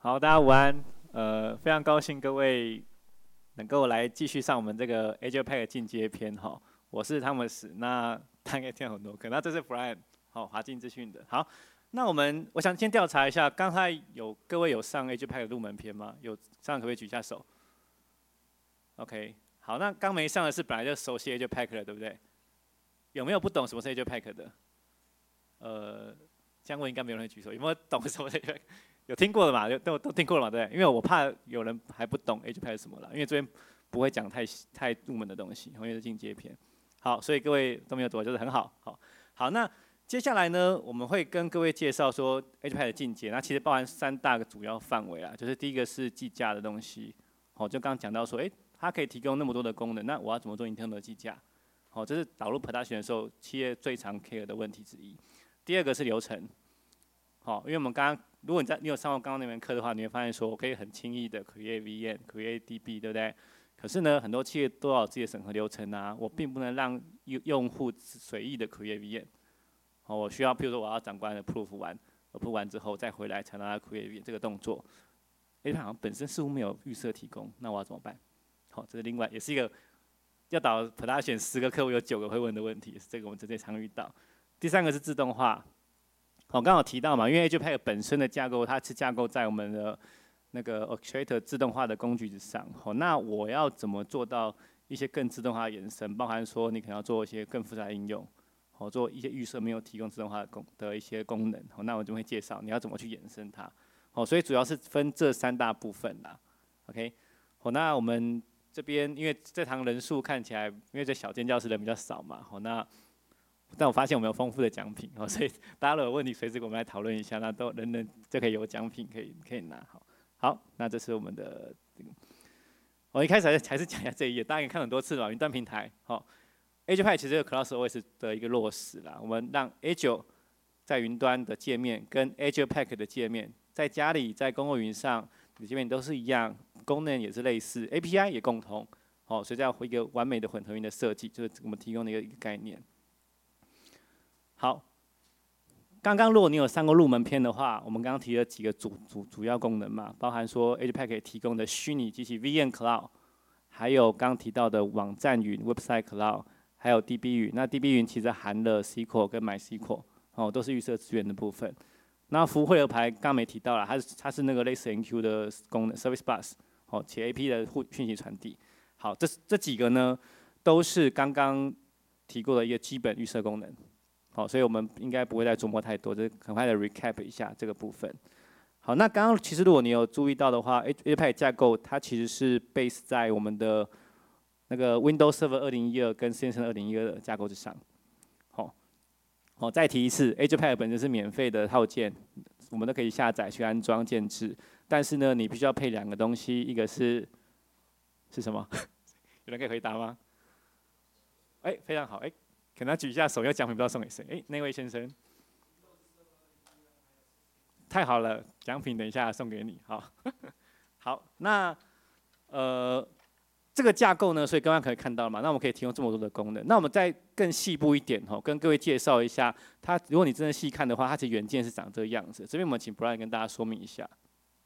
好，大家午安。非常高兴各位能够来继续上我们这个 Azure Pack 进阶篇哈。我是汤姆斯，那大概听很多课，那这是 Brian， 好，华进资讯的。好，那我想先调查一下，刚才各位有上 Azure Pack 入门篇吗？有上可不可以举一下手 ？OK， 好，那刚没上的是本来就熟悉 Azure Pack 的，对不对？有没有不懂什么是 Azure Pack 的？这样问应该没有人举手。有没有懂什么是 Azure Pack？有听过的嘛？都听过了嘛？对，因为我怕有人还不懂 Azure Pack 是什么了，因为这边不会讲太入门的东西，因为是进阶篇。好，所以各位都没有读，就是很好。好，那接下来呢，我们会跟各位介绍说 Azure Pack 的进阶，那其实包含3大个主要范围啦，就是第一个是计价的东西，就刚刚讲到说，它可以提供那么多的功能，那我要怎么做 internal 的计价？这是导入 production 的时候企业最常 care 的问题之一。第二个是流程，因为我们如果你有上过刚刚那门课的话，你会发现说我可以很轻易的 create VM、create DB， 对不对？可是呢，很多企业都要有自己的审核流程啊，我并不能让用户随意的 create VM。我需要，譬如说我要长官的 approve 完之后再回来才让他 create VM 这个动作。它好像本身似乎没有预设提供，那我要怎么办？这是另外也是一个要导 production 10个客户有9个会问的问题，这个我们直接常遇到。第3个是自动化。刚好提到嘛，因为 Azure Pack 本身的架构，它是架构在我们的那个 Orchestrator 自动化的工具之上。那我要怎么做到一些更自动化的延伸？包含说你可能要做一些更复杂的应用，做一些预设没有提供自动化的一些功能。那我就会介绍你要怎么去延伸它。所以主要是分这3大部分啦。OK， 那我们这边因为这堂人数看起来，因为这小间教室人比较少嘛，但我发现我们有丰富的奖品，所以大家如果有问题，随时跟我们来讨论一下，那都人就可以有奖品可以拿。好，那这是我们的我一开始还是讲一下这一页，大家可以看很多次了，云端平台。Azure Pack 其实是 CloudOS 的一个落实啦，我们让 Azure 在云端的界面跟 Azure Pack 的界面，在家里在公共云上的界面都是一样，功能也是类似 ，API 也共通。所以这样一个完美的混合云的设计，就是我们提供的一个概念。好，刚刚如果你有上过入门篇的话，我们刚刚提了几个主要功能嘛，包含说 Azure Pack 提供的虚拟机器 VM Cloud， 还有刚提到的网站云 Website Cloud， 还有 DB 云。那 DB 云其实含了 SQL 跟 MySQL， 都是预设资源的部分。那服务汇合牌刚没提到啦，它是那个类似 NQ 的功能 Service Bus， 且 AP 的讯息传递。好，这几个呢都是刚刚提过的一个基本预设功能。所以我们应该不会再琢磨太多，就是很快的 recap 一下这个部分。好，那刚刚其实如果你有注意到的话 ，Azure Pack 架构它其实是 base 在我们的那个 Windows Server 2012跟 CentOS 2012的架构之上。再提一次 ，Azure Pack 本身是免费的套件，我们都可以下载去安装建置。但是呢，你必须要配2个东西，一个是什么？有人可以回答吗？非常好，可能要举一下手，要奖品不知道送给谁？那位先生，太好了，奖品等一下送给你。好，那这个架构呢，所以刚刚可以看到了嘛，那我们可以提供这么多的功能。那我们再更细部一点跟各位介绍一下，它如果你真的细看的话，它其实原件是长这个样子。这边我们请 Brian 跟大家说明一下。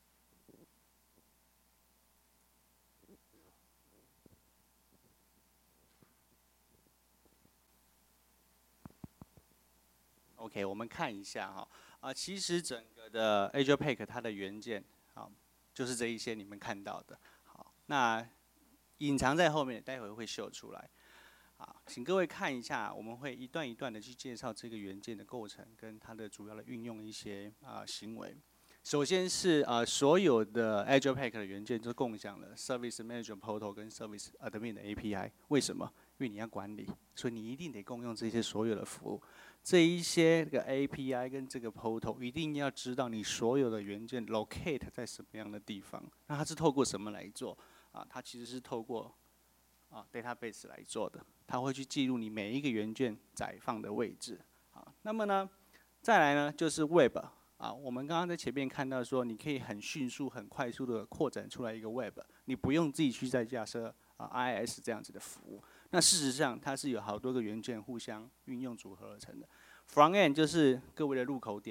OK， 我们看一下其实整个的 Azure Pack 它的元件就是这一些你们看到的。好，那隐藏在后面，待会会秀出来。请各位看一下，我们会一段一段的去介绍这个元件的构成跟它的主要的运用一些行为。首先是所有的 Azure Pack 的元件都共享了 Service Management Portal 跟 Service Admin 的 API。为什么？因为你要管理，所以你一定得共用这些所有的服务。这一些个 API 跟这个 Portal 一定要知道你所有的元件 locate 在什么样的地方。那它是透过什么来做？它其实是透过database 来做的。它会去记录你每一个元件载放的位置。那么呢，再来呢就是 Web。我们刚刚在前面看到说，你可以很迅速、很快速的扩展出来一个 Web， 你不用自己去再架设IIS 这样子的服务。那事实上，它是有好多个元件互相运用组合而成的。Front end 就是各位的入口点，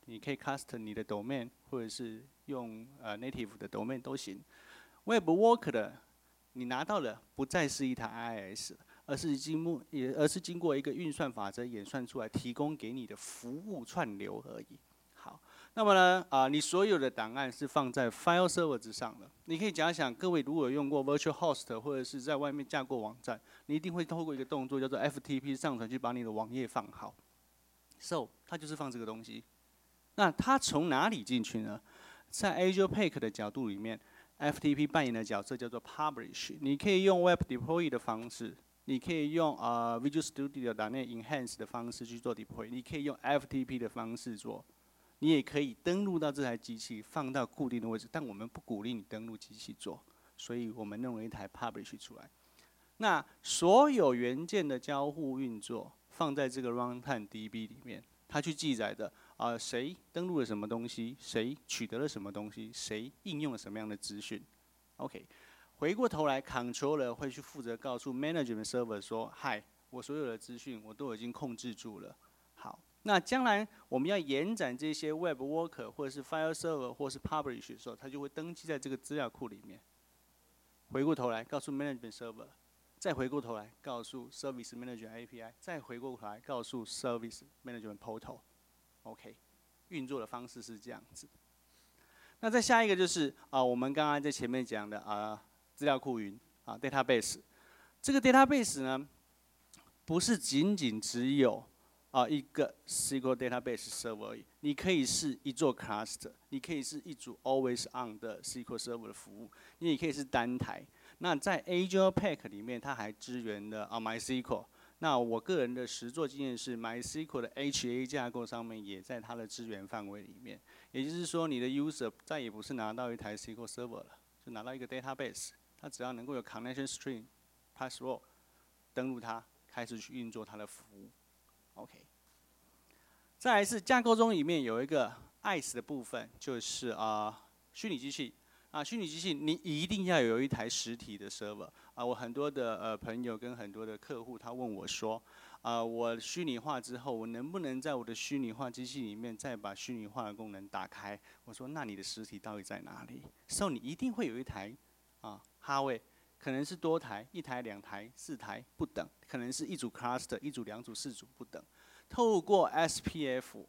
你可以 custom 你的 domain， 或者是用native 的 domain 都行。Web Worker 的你拿到的不再是一台 IIS， 而是经过一个运算法则演算出来，提供给你的服务串流而已。好，那么呢，你所有的档案是放在 File Server 之上的。你可以想想，各位如果用过 Virtual Host 或者是在外面架过网站，你一定会透过一个动作叫做 FTP 上传，去把你的网页放好。So， 它就是放这个东西。那它从哪里进去呢？在 Azure Pack 的角度里面 ，FTP 扮演的角色叫做 Publish。你可以用 Web Deploy 的方式，你可以用Visual Studio 的那 Enhance 的方式去做 Deploy， 你可以用 FTP 的方式做，你也可以登录到这台机器，放到固定的位置。但我们不鼓励你登录机器做，所以我们弄了一台 Publish 出来。那所有元件的交互运作放在这个 Runtime DB 里面，它去记载的谁登录了什么东西，谁取得了什么东西，谁应用了什么样的资讯。OK， 回过头来 ，Controller 会去负责告诉 Management Server 说：“嗨，我所有的资讯我都已经控制住了。”好，那将来我们要延展这些 Web Worker 或者是 File Server 或是 Publish 的时候，它就会登记在这个资料库里面。回过头来告诉 Management Server。再回过头来告诉 Service Manager API， 再回过头来告诉 Service Management Portal。OK， 运作的方式是这样子。那再下一个就是我们刚刚在前面讲的资料库云database。这个 database 呢，不是仅仅只有一个 SQL database server 而已，你可以是一座 cluster， 你可以是一组 always on 的 SQL server 的服务，你也可以是单台。那在 Azure Pack 里面，它还支援了MySQL。那我个人的实作经验是 ，MySQL 的 HA 架构上面也在它的支援范围里面。也就是说，你的 user 再也不是拿到一台 SQL Server 了，就拿到一个 database， 它只要能够有 connection string、password 登录它，开始去运作它的服务。OK。再来是架构中里面有一个 IaaS 的部分，就是虚拟机器。虚拟机器你一定要有一台实体的 server。我很多的朋友跟很多的客户，他问我说，我虚拟化之后，我能不能在我的虚拟化机器里面再把虚拟化的功能打开？我说，那你的实体到底在哪里？So 你一定会有一台哈位，可能是多台，1台、2台、4台不等，可能是一组 cluster、一组、2组、4组不等。透过 SPF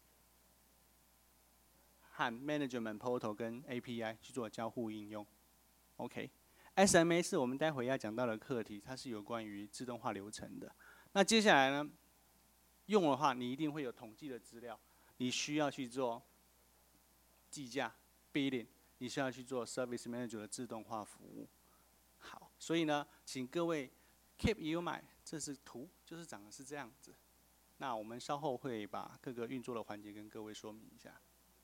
和 Management Portal 跟 API 去做交互应用。OK，SMA 是我们待会要讲到的课题，它是有关于自动化流程的。那接下来呢，用的话你一定会有统计的资料，你需要去做计价 billing， 你需要去做 Service Manager 的自动化服务。好，所以呢，请各位 keep in mind， 这是图，就是长得是这样子。那我们稍后会把各个运作的环节跟各位说明一下。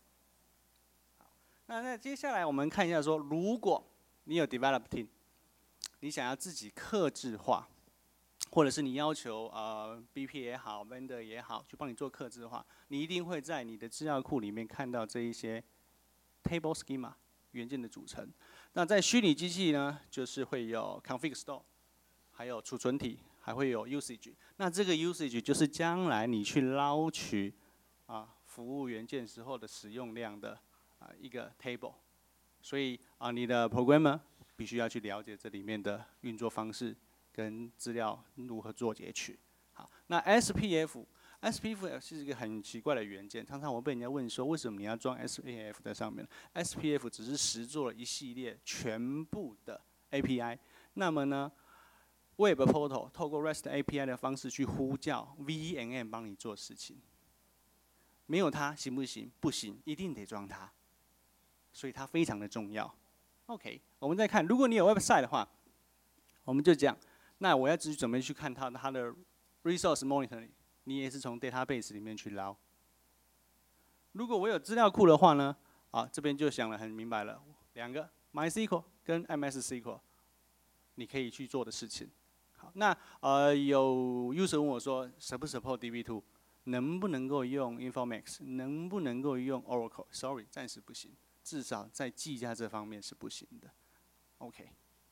那接下来我们看一下说，如果你有 develop team， 你想要自己客制化，或者是你要求BP 也好 ，vendor 也好，去帮你做客制化，你一定会在你的资料库里面看到这一些 table schema 元件的组成。那在虚拟机器呢，就是会有 config store， 还有储存体，还会有 usage。那这个 usage 就是将来你去捞取服务元件时候的使用量的一个 table。所以你的 programmer 必须要去了解这里面的运作方式跟资料如何做截取。好，那 SPF 是一个很奇怪的元件，常常我被人家问说，为什么你要装 SPF 在上面 ？SPF 只是实做了一系列全部的 API。那么呢 ，Web Portal 透过 REST API 的方式去呼叫 VNM 帮你做事情。没有它行不行？不行，一定得装它。所以它非常的重要。OK， 我们再看，如果你有 website 的话，我们就讲，那我要自己准备去看它的 resource monitoring， 你也是从 database 里面去捞。如果我有资料库的话呢，这边就想得很明白了，两个 MySQL 跟 MS-SQL， 你可以去做的事情。好，那有 user 问我说 support DB2， 能不能够用 Informatics， 能不能够用 Oracle？Sorry， 暂时不行。至少在计价这方面是不行的。OK，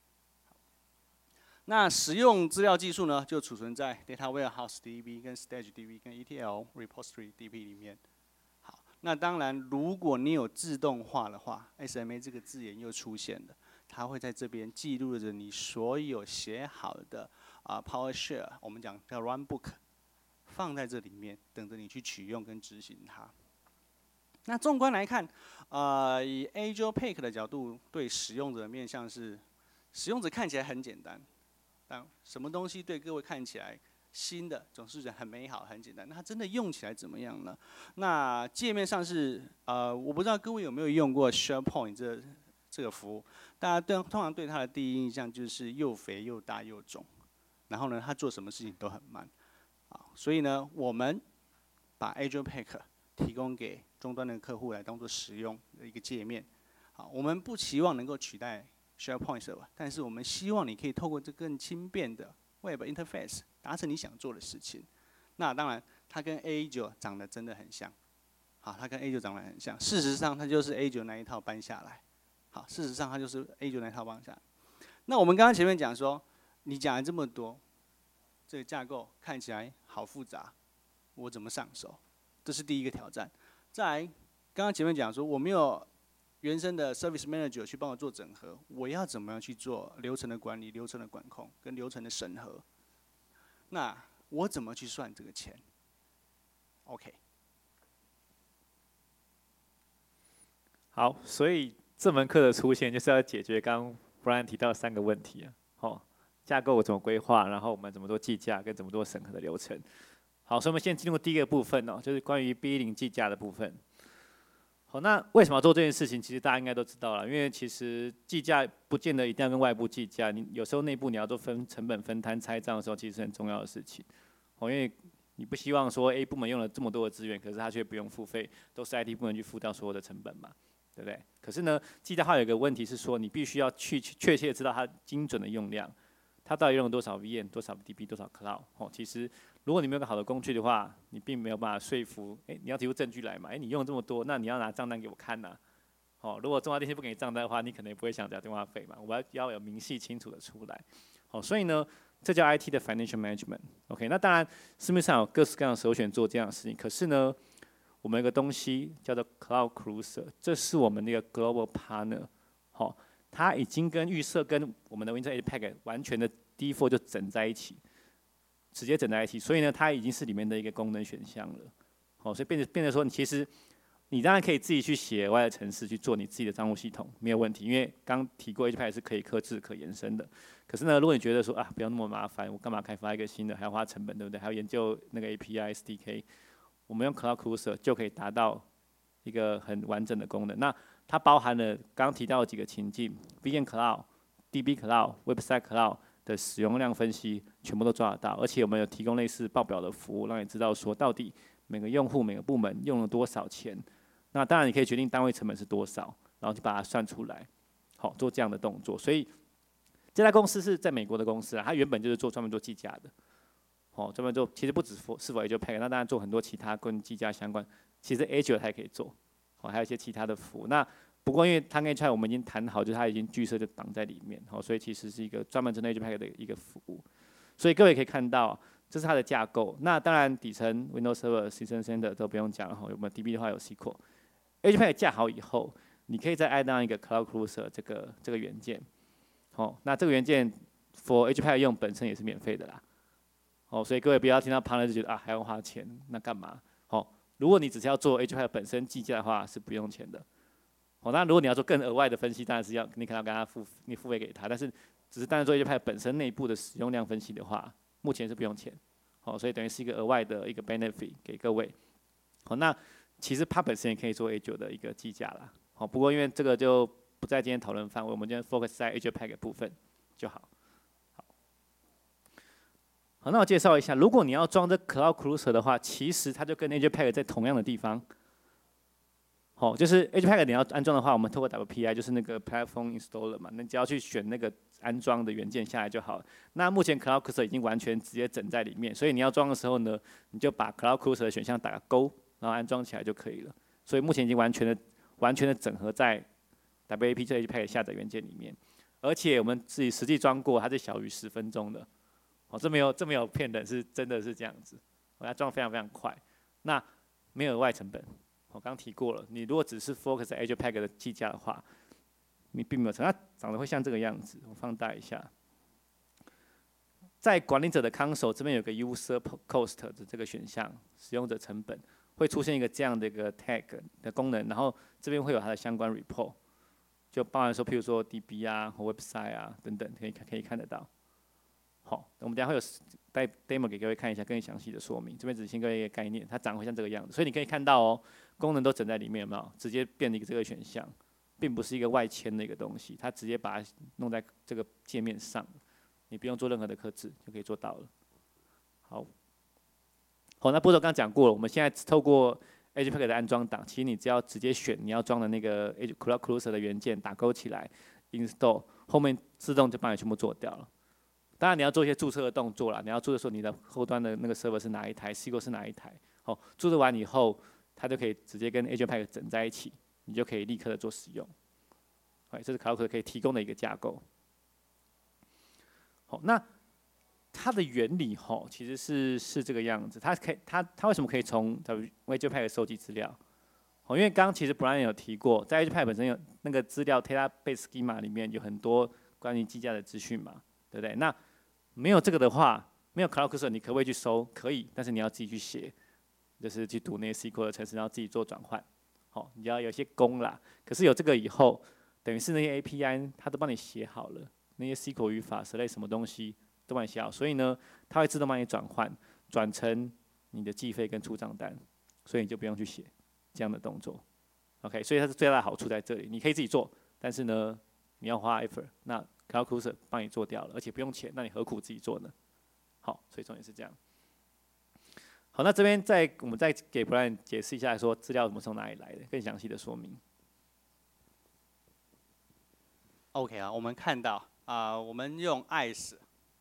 那使用资料技术呢，就储存在 Data Warehouse DB、跟 Stage DB、跟 ETL Repository DB 里面。好， 那当然，如果你有自动化的话 ，SMA 这个字眼又出现了，它会在这边记录着你所有写好的PowerShell， 我们讲叫 Runbook， 放在这里面，等着你去取用跟执行它。那纵观来看，以 Azure Pack 的角度，对使用者的面向是，使用者看起来很简单，但什么东西对各位看起来新的，总是很美好、很简单。那它真的用起来怎么样呢？那界面上是我不知道各位有没有用过 SharePoint 这个服务，大家通常对它的第一印象就是又肥又大又肿，然后呢，它做什么事情都很慢。所以呢，我们把 Azure Pack 提供给终端的客户来当做使用的一个界面。好，我们不期望能够取代 SharePoint Server， 但是我们希望你可以透过这更轻便的 Web Interface 达成你想做的事情。那当然，它跟 A9 长得真的很像。好，它跟 A9 长得很像。事实上，它就是 A9 那一套搬下来。好，事实上它就是 A9 那一套搬下来。那我们刚刚前面讲说，你讲了这么多，这个架构看起来好复杂，我怎么上手？这是第一个挑战。再来，刚刚前面讲说，我没有原生的 Service Manager 去帮我做整合，我要怎么样去做流程的管理、流程的管控跟流程的审核？那我怎么去算这个钱 ？OK。 好，所以这门课的出现就是要解决刚刚 Brian 提到的3个问题啊。好，架构怎么规划，然后我们怎么做计价，跟怎么做审核的流程。好，所以我们先进入第一个部分哦，就是关于 billing 计价的部分。好，那为什么要做这件事情？其实大家应该都知道了，因为其实计价不见得一定要跟外部计价，你有时候内部你要做成本分摊拆账的时候，其实是很重要的事情。哦，因为你不希望说 A 部门用了这么多的资源，可是他却不用付费，都是 IT 部门去负担所有的成本嘛，对不对？可是呢，计价它有一个问题是说，你必须要确切知道它精准的用量，它到底用了多少 VM、多少 DB、多少 Cloud。哦，其实如果你没有个好的工具的话，你并没有办法说服，你要提出证据来嘛，你用了这么多，那你要拿账单给我看呐。哦，如果中华电信不给你账单的话，你可能也不会想缴电话费嘛，我要有明细清楚的出来。好，所以呢，这叫 IT 的 financial management。OK， 那当然市面上有各式各样的首选做这样的事情，可是呢，我们有个东西叫做 Cloud Cruiser， 这是我们的一个 global partner。好，它已经跟预设跟我们的 Winter Edge Pack 完全的 default 就整在一起。直接整在一起，所以呢，它已经是里面的一个功能选项了。好，所以变成说，其实你当然可以自己去写额外的程式去做你自己的账户系统，没有问题，因为刚提过 HPAC 是可以客制、可延伸的。可是呢，如果你觉得说不要那么麻烦，我干嘛开发一个新的，还要花成本，对不对？还要研究那个 API、SDK， 我们用 Cloud Cruiser 就可以达到一个很完整的功能。那它包含了刚刚提到的几个情境 ：VM Cloud、DB Cloud、Website Cloud。的使用量分析全部都抓得到，而且我们有提供类似报表的服务，让你知道说到底每个用户、每个部门用了多少钱。那当然你可以决定单位成本是多少，然后就把它算出来，好做这样的动作。所以这家公司是在美国的公司啊，它原本就是专门做计价的，专门做其实不只是否 Azure Pack， 那当然做很多其他跟计价相关，其实 Azure 它也可以做，还有一些其他的服务。那不过因为它跟 HI 我们已经谈好，就是它已经剧社就绑在里面，所以其实是一个专门针对 Azure Pack 的一个服务。所以各位可以看到，这是它的架构。那当然底层 Windows Server、System Center 都不用讲了，有没有 DB 的话有 SQL。Azure Pack 架好以后，你可以再 add on 一个 Cloud Cruiser 这个元件。那这个元件 for Azure Pack 用本身也是免费的啦。所以各位不要听到旁人就觉得还要花钱，那干嘛？如果你只是要做 Azure Pack 本身计价的话，是不用钱的。那如果你要做更额外的分析，当然是你可能要跟他付费给他，但是只是单纯做 Azure Pack 本身内部的使用量分析的话，目前是不用钱。所以等于是一个额外的一个 benefit 给各位。那其实它本身也可以做 Azure 的一个计价啦。不过因为这个就不在今天讨论范围，我们今天 focus 在 Azure Pack 的部分就好。好，那我介绍一下，如果你要装这 Cloud Cruiser 的话，其实它就跟 Azure Pack 在同样的地方。就是 Azure Pack 你要安装的话，我们透过 WPI 就是那个 Platform Installer 嘛，你只要去选那个安装的元件下来就好了。那目前 Cloud Cruiser 已经完全直接整在里面，所以你要装的时候呢，你就把 Cloud Cruiser 的选项打个勾，然后安装起来就可以了。所以目前已经完全的整合在 WAP 这 Azure Pack 下载元件里面，而且我们自己实际装过，它是小于10分钟的。这没有骗人，是真的是这样子。它装非常非常快，那没有额外成本。 我刚刚提过了，你如果只是 focus 在 Azure Pack 的计价的话，你并没有成，它长得会像这个样子。我放大一下，在管理者的 console 这边有个 user cost 的这个选项，使用者成本会出现一个这样的一个 tag 的功能，然后这边会有它的相关 report， 就包含说，譬如说 DB 啊或 website 啊等等，可以看得到。好，我们等下会有带 demo 给各位看一下更详细的说明。这边只先各位一个概念，它长得会像这个样子，所以你可以看到哦，功能都整在里面，有没有？直接变了一个这个选项，并不是一个外嵌的一个东西，它直接把它弄在这个界面上，你不用做任何的刻字就可以做到了。好，好，那步骤刚刚讲过了，我们现在透过 Azure Pack 的安装档，其实你只要直接选你要装的那个 Azure Cloud Closer 的元件，打勾起来 ，install， 后面自动就帮你全部做掉了。当然你要做一些注册的动作啦，你要注册说你的后端的那个 server 是哪一台 ，SQL 是哪一台。好，注册完以后，它就可以直接跟 Azure Pack 整在一起，你就可以立刻的做使用。这是 Cloud 可以提供的一个架构。好，那它的原理其实是这个样子。它为什么可以从 Azure Pack 收集资料？因为刚刚其实 Brian 有提过，在 Azure Pack 本身有那个资料 database schema 里面有很多关于计价的资讯嘛，对不对？那没有这个的话，没有 Cloud Closer， 你可不可以去收？可以，但是你要自己去写，就是去读那些 SQL 的程式，然后自己做转换。你要有一些功啦。可是有这个以后，等于是那些 API 它都帮你写好了，那些 SQL 语法、之类什么东西都帮你写好，所以呢，它会自动帮你转成你的计费跟出账单，所以你就不用去写这样的动作。OK， 所以它是最大的好处在这里，你可以自己做，但是呢，你要花 effort， 那 Cloud Closer 帮你做掉了，而且不用钱，那你何苦自己做呢？好，所以重点是这样。好，那这边我们再给 Brian 解释一下，说资料怎么从哪里来的，更详细的说明。 OK 啊，我们看到我们用 ICE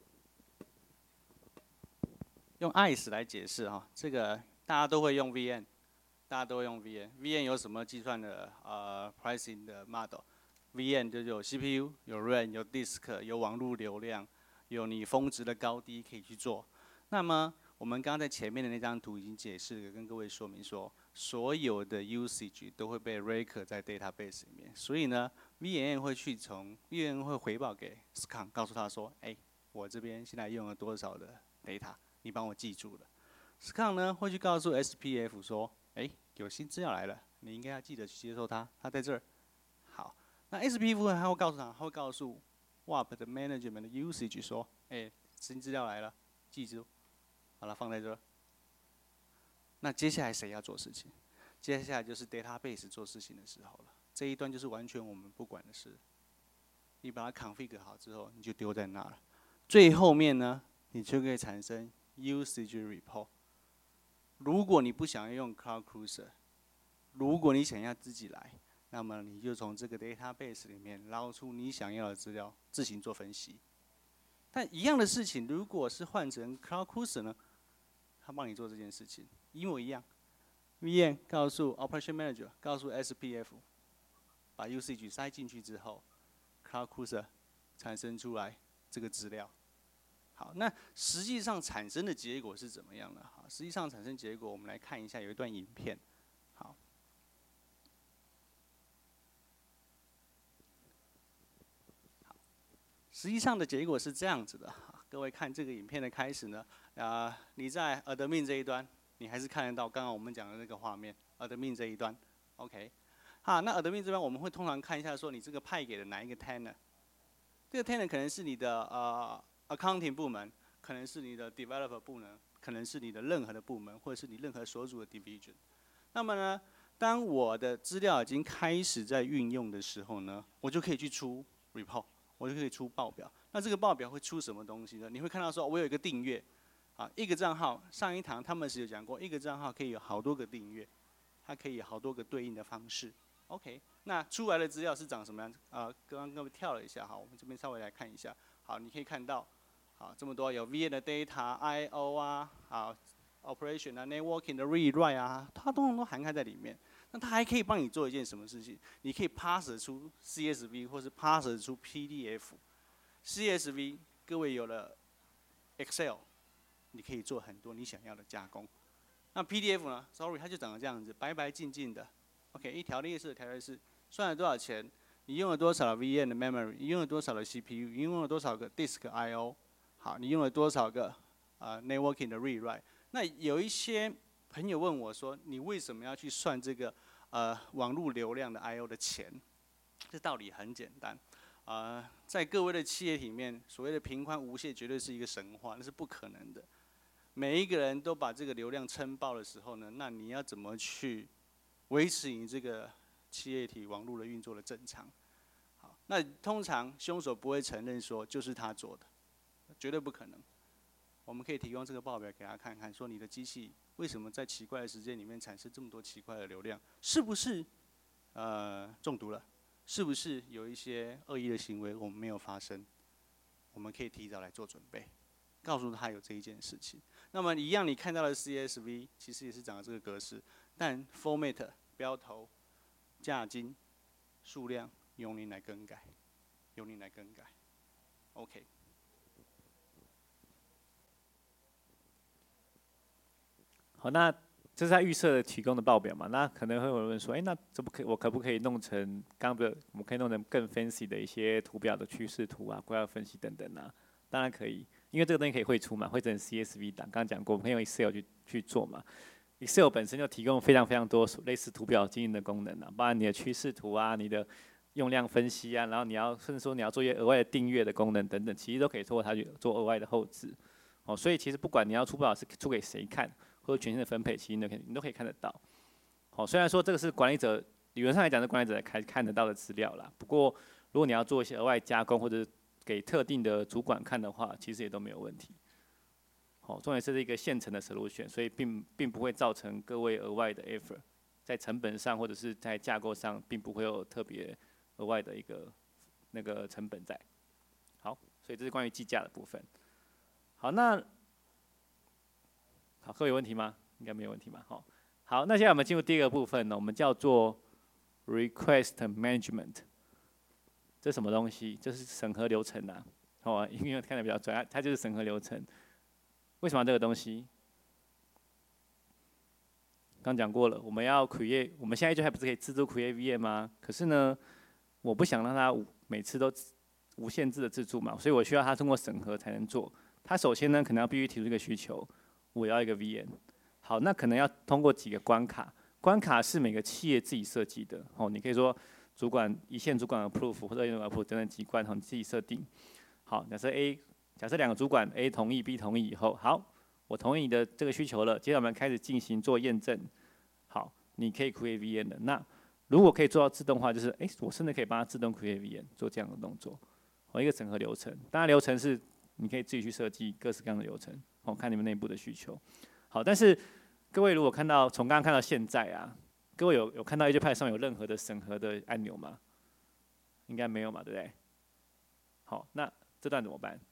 来解释这个大家都会用 VM， 大家都会用 VM。VM 有什么计算的pricing 的 model？VM 就有 CPU、有 RAM、有 disk、有网络流量、有你峰值的高低可以去做。那么我们刚刚在前面的那张图已经解释了，跟各位说明说，所有的 usage 都会被 record 在 database 里面。所以呢 ，VM 会回报给 Scrum， 告诉他说，我这边现在用了多少的 data， 你帮我记住了。Scrum 呢会去告诉 SPF 说，有新资料来了，你应该要记得去接受它，它在这儿。好，那 SPF 他会告诉 WAP 的 management 的 usage 说，新资料来了，记住，好了，放在这儿。那接下来谁要做事情？接下来就是 database 做事情的时候了。这一端就是完全我们不管的事。你把它 configure 好之后，你就丢在那了。最后面呢，你就可以产生 usage report。如果你不想要用 Cloud Closer， 如果你想要自己来，那么你就从这个 database 里面捞出你想要的资料，自行做分析。但一样的事情，如果是换成 Cloud Closer 呢，他帮你做这件事情，一模一样。VM 告诉 Operation Manager， 告诉 SPF， 把 usage 塞进去之后 ，Cloud Closer 产生出来这个资料。好，那实际上产生的结果是怎么样呢？好，实际上产生结果，我们来看一下，有一段影片。好，实际上的结果是这样子的。各位看这个影片的开始呢，你在 admin 这一端，你还是看得到刚刚我们讲的那个画面 ，admin 这一端 ，OK。好，那 admin 这边我们会通常看一下说你这个派给的哪一个 tenant， 这个 tenant 可能是你的accounting 部门，可能是你的 developer 部门，可能是你的任何的部门，或者是你任何所属的 division。那么呢，当我的资料已经开始在运用的时候呢，我就可以去出 report， 我就可以出报表。那这个报表会出什么东西呢？你会看到说，我有一个订阅，一个账号，上一堂他们是有讲过，一个账号可以有好多个订阅，它可以有好多个对应的方式。OK， 那出来的资料是长什么样？刚刚各位跳了一下，好，我们这边稍微来看一下。好，你可以看到，好，这么多有 VM 的 data、IO 好 operation networking 的 read write 它通通都涵盖在里面。那它还可以帮你做一件什么事情？你可以 parse 出 CSV 或是 parse 出 PDF。CSV 各位有了 Excel， 你可以做很多你想要的加工。 那 PDF 呢 ？Sorry， 它就长得这样子，白白净净的。OK， 一条列式，条列式，算了多少钱？你用了多少 VM 的 memory？ 你用了多少的 CPU？ 你用了多少个 disk I/O？ 好，你用了多少个networking 的 read write？ 那有一些朋友问我说，你为什么要去算这个网络流量的 I/O 的钱？这道理很简单。在各位的企业里面，所谓的频宽无限绝对是一个神话，那是不可能的。每一个人都把这个流量撑爆的时候呢，那你要怎么去维持你这个企业体网络的运作的正常？好，那通常凶手不会承认说就是他做的，绝对不可能。我们可以提供这个报表给他看看，说你的机器为什么在奇怪的时间里面产生这么多奇怪的流量？是不是中毒了？是不是有一些恶意的行为我们没有发生？我们可以提早来做准备，告诉他有这一件事情。那么一样，你看到的 CSV 其实也是长得这个格式，但 format 标头、价金、数量由您来更改，由您来更改。OK。 好，那这是他预设提供的报表嘛？那可能会有人问说，那这不可以，我可不可以弄成刚刚的，我们可以弄成更 fancy 的一些图表的趋势图啊、规划分析等等啊？当然可以，因为这个东西可以汇出嘛，汇成 CSV 档。刚刚讲过，我们可以用 Excel 去做嘛。Excel 本身就提供非常非常多类似图表经营的功能啊，包含你的趋势图啊、你的用量分析啊，然后甚至说你要做一些额外的订阅的功能等等，其实都可以通过它去做额外的后置。所以其实不管你要出报表是出给谁看，或者权限的分配，其实你都可以看得到。虽然说这个是管理者理论上来讲是管理者看得到的资料啦，不过如果你要做一些额外加工或者给特定的主管看的话，其实也都没有问题。重点是一个现成的 solution， 所以并不会造成各位额外的 effort， 在成本上或者是在架构上，并不会有特别额外的一个那个成本在。好，所以这是关于计价的部分。好，各位有问题吗？应该没有问题吧？好，那现在我们进入第二个部分呢，我们叫做 request management。这是什么东西？这是审核流程啊。因为看得比较专，它就是审核流程。为什么要这个东西？刚讲过了，我们要 create， 我们现在就还不是可以自助 create VM 吗？可是呢，我不想让它每次都无限制的自助嘛，所以我需要它通过审核才能做。它首先呢，可能要必须提出一个需求，我要一个 VM。好，那可能要通过几个关卡，关卡是每个企业自己设计的。你可以说一线主管 approve 或者用 approve 等等机关，你自己设定。好，假设2个主管 A 同意 B 同意以后，好，我同意你的这个需求了，接着我们开始进行做验证。好，你可以 create VM 的。那如果可以做到自动化，就是我甚至可以帮他自动 create VM 做这样的动作。一个审核流程，当然流程是你可以自己去设计各式各样的流程，看你们内部的需求。好，但是各位如果从刚刚看到现在啊，各位有看到 AJPack 上面有任何的审核的按钮吗？应该没有嘛，对不对？好，那这段怎么办？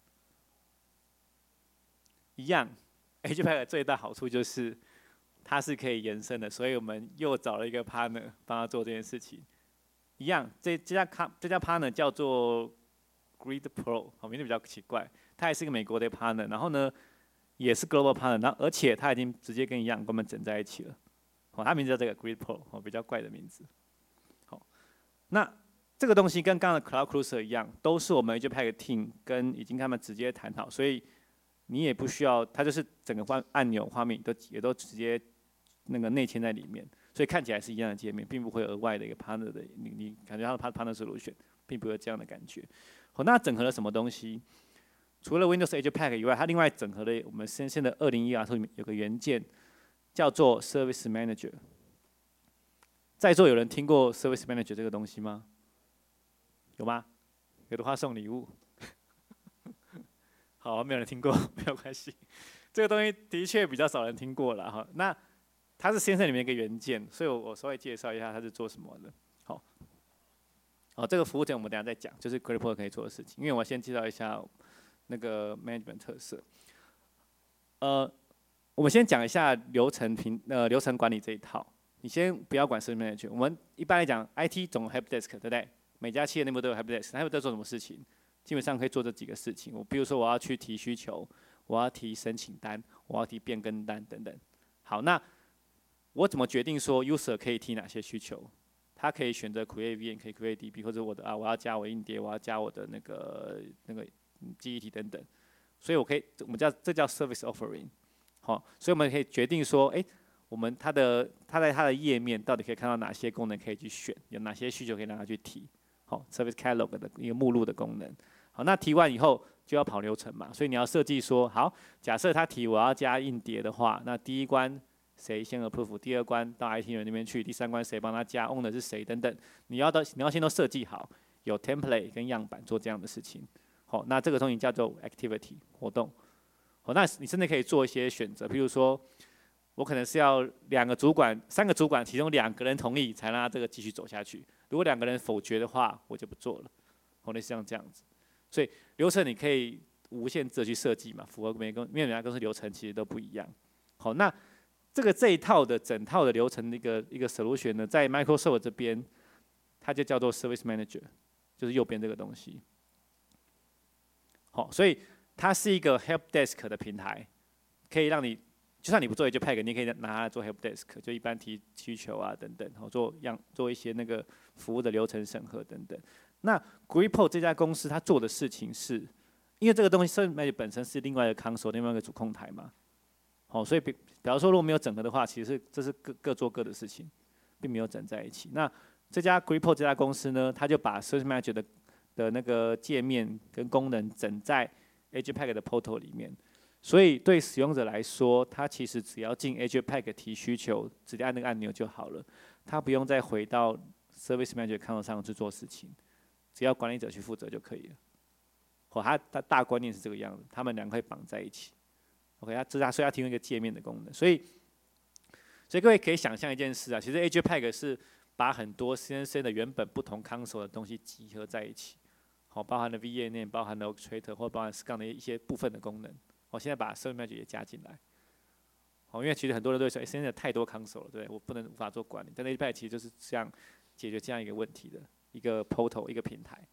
一样 ，AJPack 的最大好处就是它是可以延伸的，所以我们又找了一个 partner 帮他做这件事情。一样，这家 partner 叫做 Grid Pro， 名字比较奇怪，它也是一个美国的 partner， 然后呢也是 global partner， 然后而且它已经直接跟一样跟我们整在一起了。它名字叫这个 Grid Pro， 比较怪的名字。好，那这个东西跟刚刚的 Cloud Cruiser 一样，都是我们 AJPack Team 已经跟他们直接谈好，所以你也不需要，它就是整个按钮画面也都直接那个内嵌在里面，所以看起来是一样的界面，并不会额外的一个 partner 的，你感觉它的 partner solution， 并不会有这样的感觉。好，那整合了什么东西？除了 Windows AJPack 以外，它另外整合了我们深的2012里面有个元件叫做 Service Manager。在座有人听过 Service Manager 这个东西吗？有吗？有的话送礼物。好，没有人听过，没有关系。这个东西的确比较少人听过了哈。那它是先生里面一个元件，所以我稍微介绍一下它是做什么的。好，这个服务点我们等一下再讲，就是 Grid Pro 可以做的事情。因为我先介绍一下那个 management 特色。我们先讲一下流程管理这一套。你先不要管 Service Manager， 我们一般来讲 IT 总 Help Desk 对不对？每家企业内部都有 Help Desk， 它在做什么事情？基本上可以做这几个事情。比如说我要去提需求，我要提申请单，我要提变更单等等。 好，那我怎么决定说 user 可以提哪些需求？他可以选择 create VM， 可以 create DB， 或者我要加我硬碟，我要加我的那个记忆体等等。所以我们这叫 service offering。好，所以我们可以决定说，他在它的页面到底可以看到哪些功能可以去选，有哪些需求可以让他去提。好 ，service catalog 的一个目录的功能。好，那提完以后就要跑流程嘛，所以你要设计说，好，假设他提我要加硬碟的话，那第一关谁先 approve， 第二关到 IT 人那边去，第三关谁帮他加 ，owner 是谁等等，你要先都设计好，有 template 跟样板做这样的事情。好，那这个东西叫做 activity 活动。好，那你甚至可以做一些选择，譬如说，我可能是要3个主管，其中2个人同意才让他这个继续走下去。如果2个人否决的话，我就不做了。好，类似像这样子。所以流程你可以无限制的去设计嘛，符合每家公司流程其实都不一样。好，那这一套的整套的流程的一个 solution 呢，在 Microsoft 这边，它就叫做 Service Manager， 就是右边这个东西。好，所以它是一个 Help Desk 的平台，可以让你就算你不做 AgentPack， 你也可以拿它来做 Help Desk， 就一般提需求啊等等，好做一些那个服务的流程审核等等。那 Grippo 这家公司它做的事情是，因为这个东西 Service Manager 本身是另外一个 console， 另外一个主控台嘛。好，所以比方说如果没有整合的话，其实这是各做各的事情，并没有整在一起。那这家 Grippo 这家公司呢，它就把 Service Manager 的那个界面跟功能整在 AgentPack 的 Portal 里面，所以对使用者来说，他其实只要进 AgentPack 提需求，直接按那个按钮就好了，他不用再回到 Service Manager console 上去做事情，只要管理者去负责就可以了。他大观念是这个样子，他们2个会绑在一起。OK， 所以他提供一个界面的功能，所以各位可以想象一件事啊，其实 AgentPack 是把很多 CNC 的原本不同 console 的东西集合在一起，好，包含了 V 页面，包含了 Orchestrator 或包含 Scrum 的一些部分的功能，我现在把 Service Manager 也加进来，好，因为其实很多人都会说，现在太多 console 了，对不对？我无法做管理，但 AgentPack 其实就是这样解决这样一个问题的一个 portal 一个平台，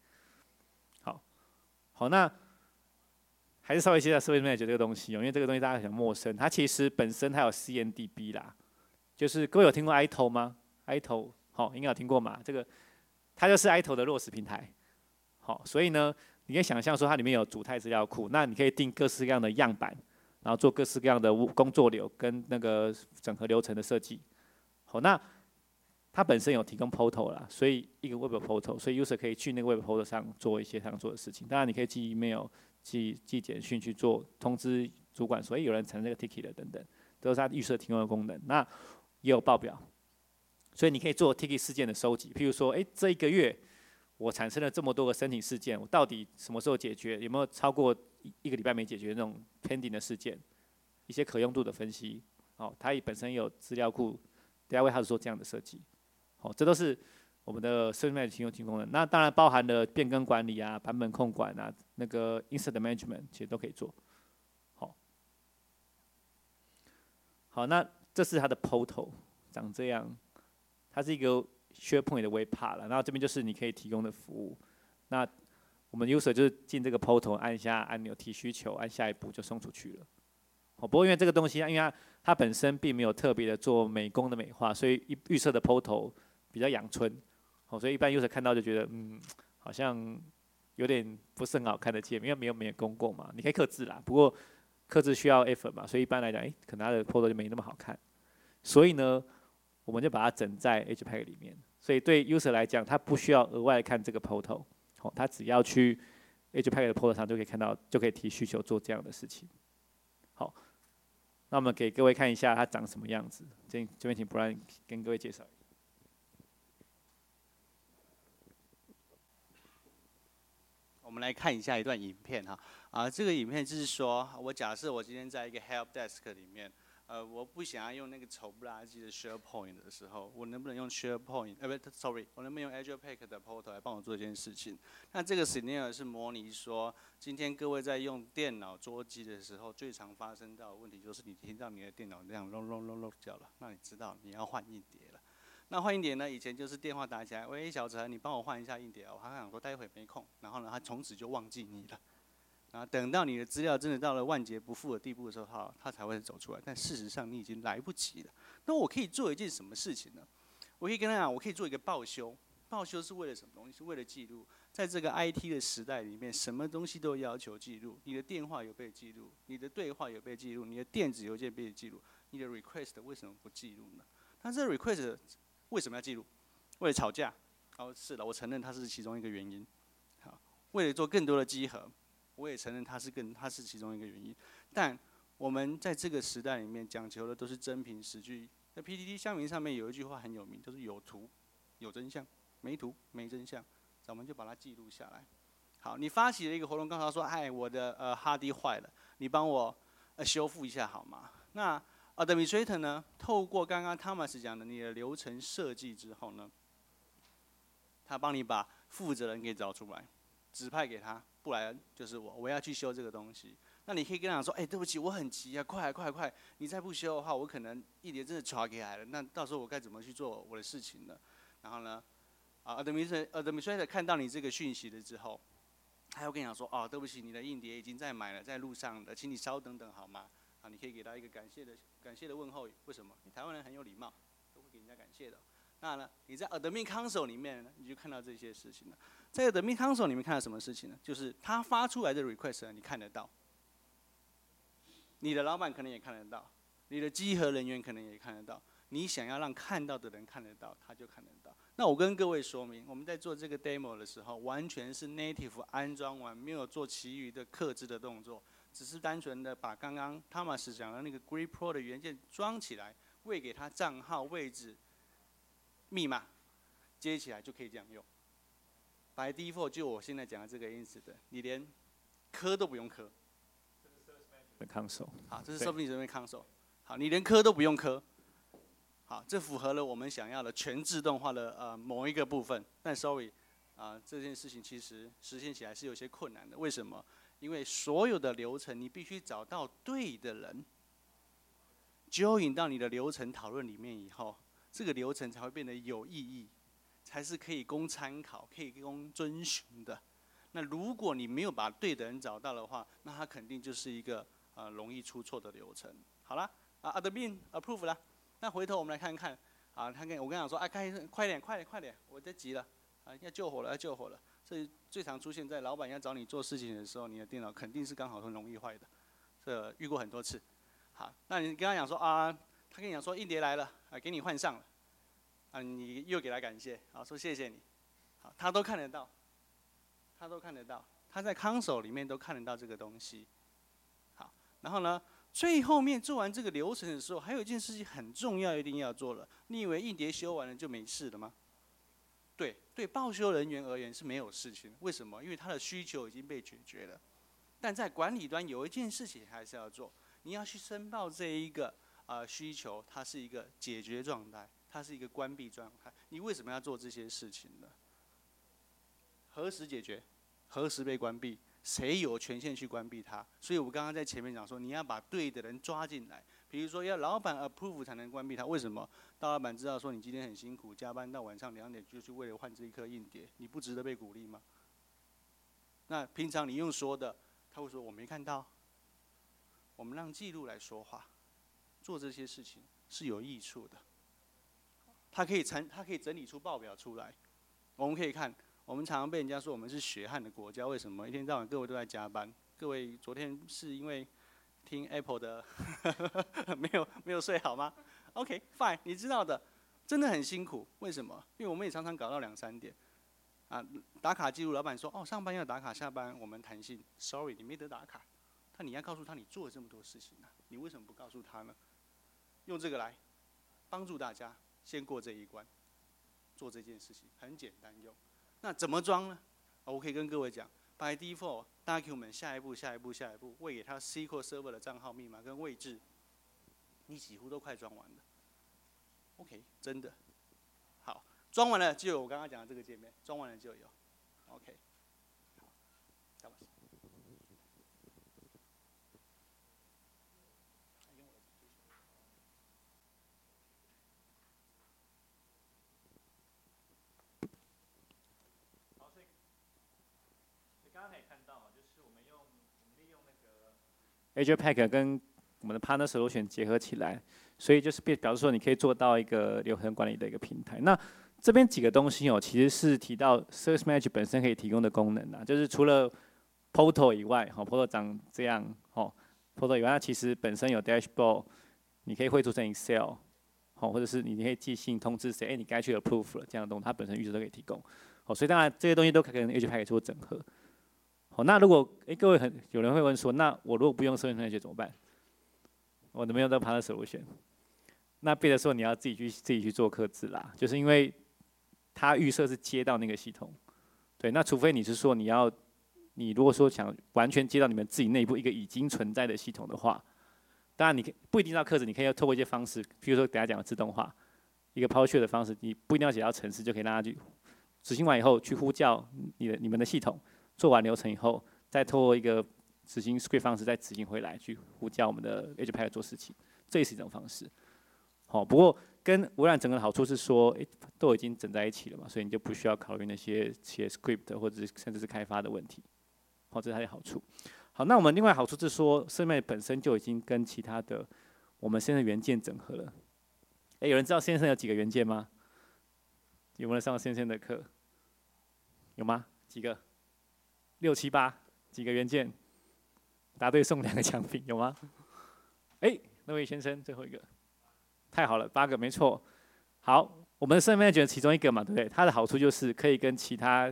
好，那还是稍微介绍 Service Manager 这个东西因为这个东西大家很陌生，它其实本身它有 CMDB 啦，就是各位有听过 ITO 吗？ITO 好，应该有听过嘛？这个它就是 ITO 的落实平台，好，所以呢，你可以想象说它里面有主态资料库，那你可以定各式各样的样板，然后做各式各样的工作流跟那个整合流程的设计，好，那它本身有提供 portal 啦，所以一个 web portal， 所以 user 可以去那个 web portal 上做一些想做的事情，当然你可以寄 email。寄简讯去做通知主管说，有人产生这个 ticket 了等等，都是他预设提供的功能。那也有报表，所以你可以做 ticket 事件的收集。譬如说，这1个月我产生了这么多个申请事件，我到底什么时候解决？有没有超过1个礼拜没解决那种 pending 的事件？一些可用度的分析，它本身有资料库 ，Data Warehouse 做这样的设计，这都是我们的 Service Manager 提供的，那当然包含了变更管理啊、版本控管啊、那个 Incident Management 其实都可以做。好，那这是它的 Portal， 长这样，它是一个 SharePoint 的 Web Part 了，然后这边就是你可以提供的服务。那我们 User 就是进这个 Portal， 按一下按钮提需求，按下一步就送出去了。不过因为这个东西，因为它本身并没有特别的做美工的美化，所以预设的 Portal 比较阳春。所以一般 user 看到就觉得，好像有点不是很好看的界面，因为没有美工过嘛。你可以客制啦，不过客制需要 effort 嘛，所以一般来讲，可能它的 portal 就没那么好看。所以呢，我们就把它整在 AgentPack 里面。所以对 user 来讲，他不需要额外看这个 portal，他只要去 AgentPack 的 portal 上就可以看到，就可以提需求做这样的事情。好，那我们给各位看一下它长什么样子。这边请 Brian 跟各位介绍。 我们来看一下一段影片哈，这个影片就是说，我假设我今天在一个 Help Desk 里面，我不想要用那个丑不拉几的 SharePoint 的时候，我能不能用 SharePoint？不 ，sorry， 我能不能用 AgentPack 的 Portal 来帮我做这件事情？那这个 scenario 是模拟说，今天各位在用电脑桌机的时候，最常发生到的问题就是你听到你的电脑这样隆隆隆隆叫了，那你知道你要换硬碟了。那换硬碟呢？以前就是电话打起来，喂，小陈，你帮我换一下硬碟哦。他想说待会没空，然后呢，他从此就忘记你了。 啊，等到你的资料真的到了万劫不复的地步的时候，它才会走出来。但事实上你已经来不及了。那我可以做一件什么事情呢？我可以跟他讲，我可以做一个报修。报修是为了什么东西？是为了记录。在这个 IT 的时代里面，什么东西都要求记录。你的电话有被记录，你的对话有被记录，你的电子邮件被记录，你的 request 为什么不记录呢？那这 request 为什么要记录？为了吵架？哦，是的，我承认它是其中一个原因。好，为了做更多的稽核，我也承认它是其中一个原因。但我们在这个时代里面讲求的都是真凭实据。在 PTT 乡民上面有一句话很有名，就是有图有真相，没图没真相，咱们就把它记录下来。好，你发起了一个活动，刚好说，哎，我的hard disk 坏了，你帮我修复一下好吗？那 Administrator 呢，透过刚刚 Thomas 讲的你的流程设计之后呢，他帮你把负责人给找出来，指派给他，布莱恩就是我要去修这个东西。那你可以跟他讲说，哎，对不起，我很急啊，快，你再不修的话，我可能一年真的抓给来了。那到时候我该怎么去做我的事情呢？然后呢，Administrator 看到你这个讯息了之后，他会跟你讲说，哦，对不起，你的硬碟已经在买了，在路上了，请你稍等等好吗？啊，你可以给他一个感谢的问候语。为什么？你台湾人很有礼貌，都会给人家感谢的。那呢，你在 Admin Console 里面呢，你就看到这些事情了。在 Admin Console 里面看到什么事情呢？就是他发出来的 request 你看得到，你的老板可能也看得到，你的稽核人员可能也看得到，你想要让看到的人看得到，他就看得到。那我跟各位说明，我们在做这个 demo 的时候，完全是 native 安装完，没有做其余的客制的动作，只是单纯的把刚刚 Thomas 讲的那个 Grid Pro 的元件装起来，喂给他账号、位置、密码，接起来就可以这样用。By default 就我现在讲的这个因子的，你连磕都不用磕。 console。 好，这是 Service Management Console。好，你连磕都不用磕。好，这符合了我们想要的全自动化的某一个部分。但 sorry，这件事情其实实现起来是有些困难的。为什么？因为所有的流程你必须找到对的人 ，join 到你的流程讨论里面以后，这个流程才会变得有意义，才是可以供参考、可以供遵循的。那如果你没有把对的人找到的话，那它肯定就是一个容易出错的流程。好了，Admin approve 了。那回头我们来看看，我跟你讲说，快点，我在急了，要救火了。这最常出现在老板要找你做事情的时候，你的电脑肯定是刚好很容易坏的，这遇过很多次。好，那你跟他讲说他跟你讲说硬碟来了，给你换上了，你又给他感谢，说谢谢你，好，他都看得到，他在 console 里面都看得到这个东西。好，然后呢？最后面做完这个流程的时候，还有一件事情很重要，一定要做了。你以为硬碟修完了就没事了吗？对报修人员而言是没有事情。为什么？因为他的需求已经被解决了。但在管理端有一件事情还是要做，你要去申报这一个需求，它是一个解决状态，它是一个关闭状态。你为什么要做这些事情呢？何时解决？何时被关闭？谁有权限去关闭它？所以我刚刚在前面讲说，你要把对的人抓进来。比如说，要老板 approve 才能关闭它。为什么？大老板知道说你今天很辛苦，加班到晚上2点，就是为了换这一颗硬碟，你不值得被鼓励吗？那平常你用说的，他会说我没看到。我们让记录来说话，做这些事情是有益处的。他可以整理出报表出来，我们可以看。我们常常被人家说我们是血汗的国家，为什么？一天到晚各位都在加班。各位昨天是因为听 Apple 的没有睡好吗 ？OK fine， 你知道的，真的很辛苦。为什么？因为我们也常常搞到2、3点。打卡记录，老板说上班要打卡，下班我们弹性。Sorry， 你没得打卡。但你要告诉他你做了这么多事情你为什么不告诉他呢？用这个来帮助大家先过这一关，做这件事情很简单用。那怎么装呢？我可以跟各位讲 ，by default， document 下一步，喂给他 SQL Server 的账号、密码跟位置，你几乎都快装完了。OK， 真的，好，装完了就有我刚刚讲的这个界面，装完了就有。OK， 好，干嘛？ 刚刚可以看到，就是我们 Azure Pack 跟我们的 Partner Solution 结合起来，所以就是表示说你可以做到一个流程管理的一个平台。那这边几个东西其实是提到 Service Manager 本身可以提供的功能啊，就是除了 Portal 以外，Portal 长这样，Portal 以外，它其实本身有 Dashboard， 你可以绘出成 Excel， 或者是你可以寄信通知谁，你该去 approve 了这样的东西，它本身预设都可以提供。所以当然这些东西都可以跟 Azure Pack 做整合。那如果各位有人会问说，那我如果不用 Service Manager 怎么办？我没有到 Partner Solution， 那变的时候你要自己去做客制啦，就是因为它预设是接到那个系统，对，那除非你是说你如果说想完全接到你们自己内部一个已经存在的系统的话，当然你不一定要客制，你可以透过一些方式，比如说等下讲的自动化，一个 PowerShell 的方式，你不一定要写到程式就可以让它去执行完以后去呼叫你们的系统，做完流程以后，再透过一个执行 script 方式再执行回来，去呼叫我们的 Azure Pack 做事情，这也是一种方式。不过跟微软整个的好处是说，都已经整在一起了嘛，所以你就不需要考虑那些写 script 或者是甚至是开发的问题。这是它的好处。好，那我们另外好处是说，Service Manager 本身就已经跟其他的我们现在的元件整合了。有人知道先生有几个元件吗？有没有上先生的课？有吗？几个？6、7、8，几个元件？答对送2个奖品，有吗？那位先生最后一个，太好了，8个没错。好，我们的 Service Manager 其中一个嘛，对不对？它的好处就是可以跟其他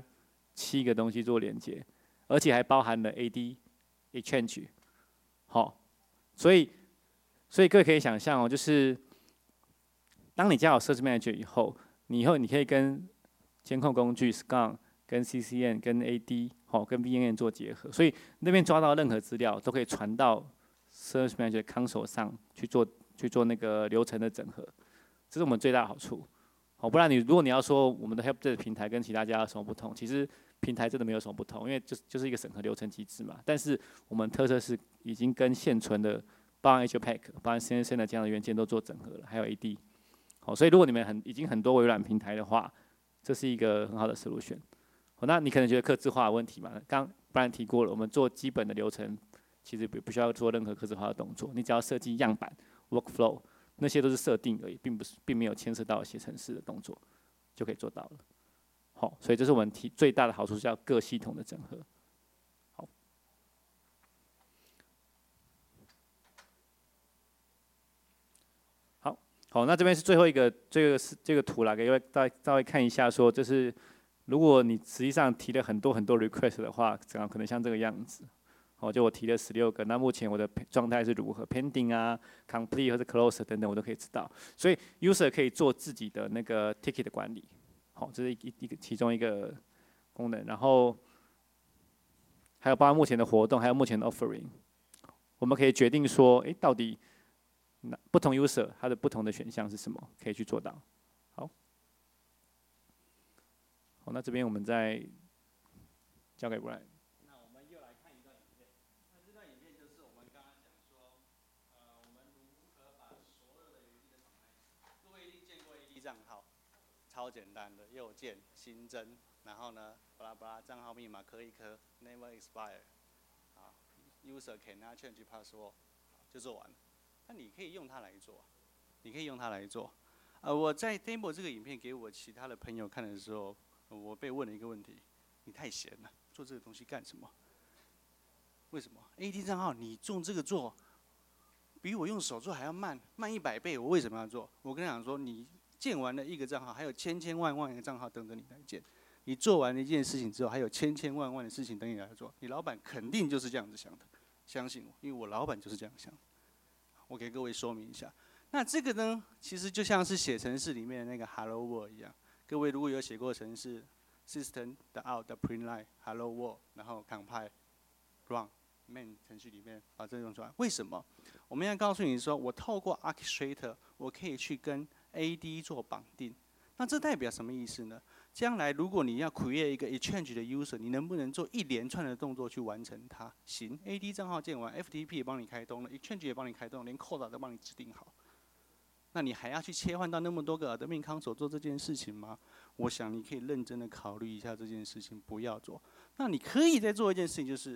7个东西做连接，而且还包含了 AD、Exchange。所以各位可以想象就是当你加好 Service Manager 以后你可以跟监控工具 SCON、跟 CCN、跟 AD、跟 VNN 做结合，所以那边抓到任何资料都可以传到 Service Manager 的 console 上去做那个流程的整合，这是我们最大的好处。不然如果你要说我们的 HelpDesk 平台跟其他家有什么不同，其实平台真的没有什么不同，因为就是一个审核流程机制嘛。但是我们特色是已经跟现存的包含 Azure Pack、包含 CNCN 的这样的元件都做整合了，还有 AD。所以如果你们已经很多微软平台的话，这是一个很好的 solution。那你可能觉得客制化的问题嘛？刚不然提过了，我们做基本的流程，其实不需要做任何客制化的动作，你只要设计样板、workflow， 那些都是设定而已，并没有牵涉到写程式的动作，就可以做到了。所以这是我们最大的好处，是要各系统的整合。好，那这边是最后一个这个图啦，给大家看一下，说就是如果你实际上提了很多 request 的话，可能像这个样子。就我提了16个，那目前我的状态是如何 ，pending 啊、complete 或者 close 等等，我都可以知道。所以 user 可以做自己的那个 ticket 的管理。这是其中一个功能。然后还有包括目前的活动，还有目前的 offering， 我们可以决定说，到底不同 user 它的不同的选项是什么，可以去做到。好，那这边我们再交给 Brian。 那我们又来看一段影片。那这段影片就是我们刚刚讲说，我们如何把所有的元件的状态。各位一定见过 AD 账号，超简单的，右键新增，然后呢，巴拉巴拉账号密码刻一刻 ，never expire， 好 ，user cannot change password， 就做完了。那你可以用它来做，你可以用它来做。我在 demo 这个影片给我其他的朋友看的时候，我被问了一个问题：你太闲了，做这个东西干什么？为什么 ？AD 账号你用这个做，比我用手做还要慢100倍，我为什么要做？我跟你讲说，你建完了一个账号，还有千万个账号等着你来建。你做完了一件事情之后，还有千万的事情等你来做。你老板肯定就是这样子想的，相信我，因为我老板就是这样想的。我给各位说明一下，那这个呢，其实就像是写程式里面的那个 Hello World 一样。各位如果有写过程式 ，System 的 out 的 print line Hello World， 然后 compile run main 程序里面把这用出来。为什么？我们要告诉你说，我透过 Orchestrator， 我可以去跟 AD 做绑定。那这代表什么意思呢？将来如果你要 create 一个 exchange 的 user， 你能不能做一连串的动作去完成它？行 ，AD 账号建完 ，FTP 也帮你开通了 ，exchange 也帮你开通了，连 code 都帮你指定好。那你还要去切换到那么多个 admin console 做这件事情吗？我想你可以认真的考虑一下这件事情，不要做。那你可以再做一件事情，就是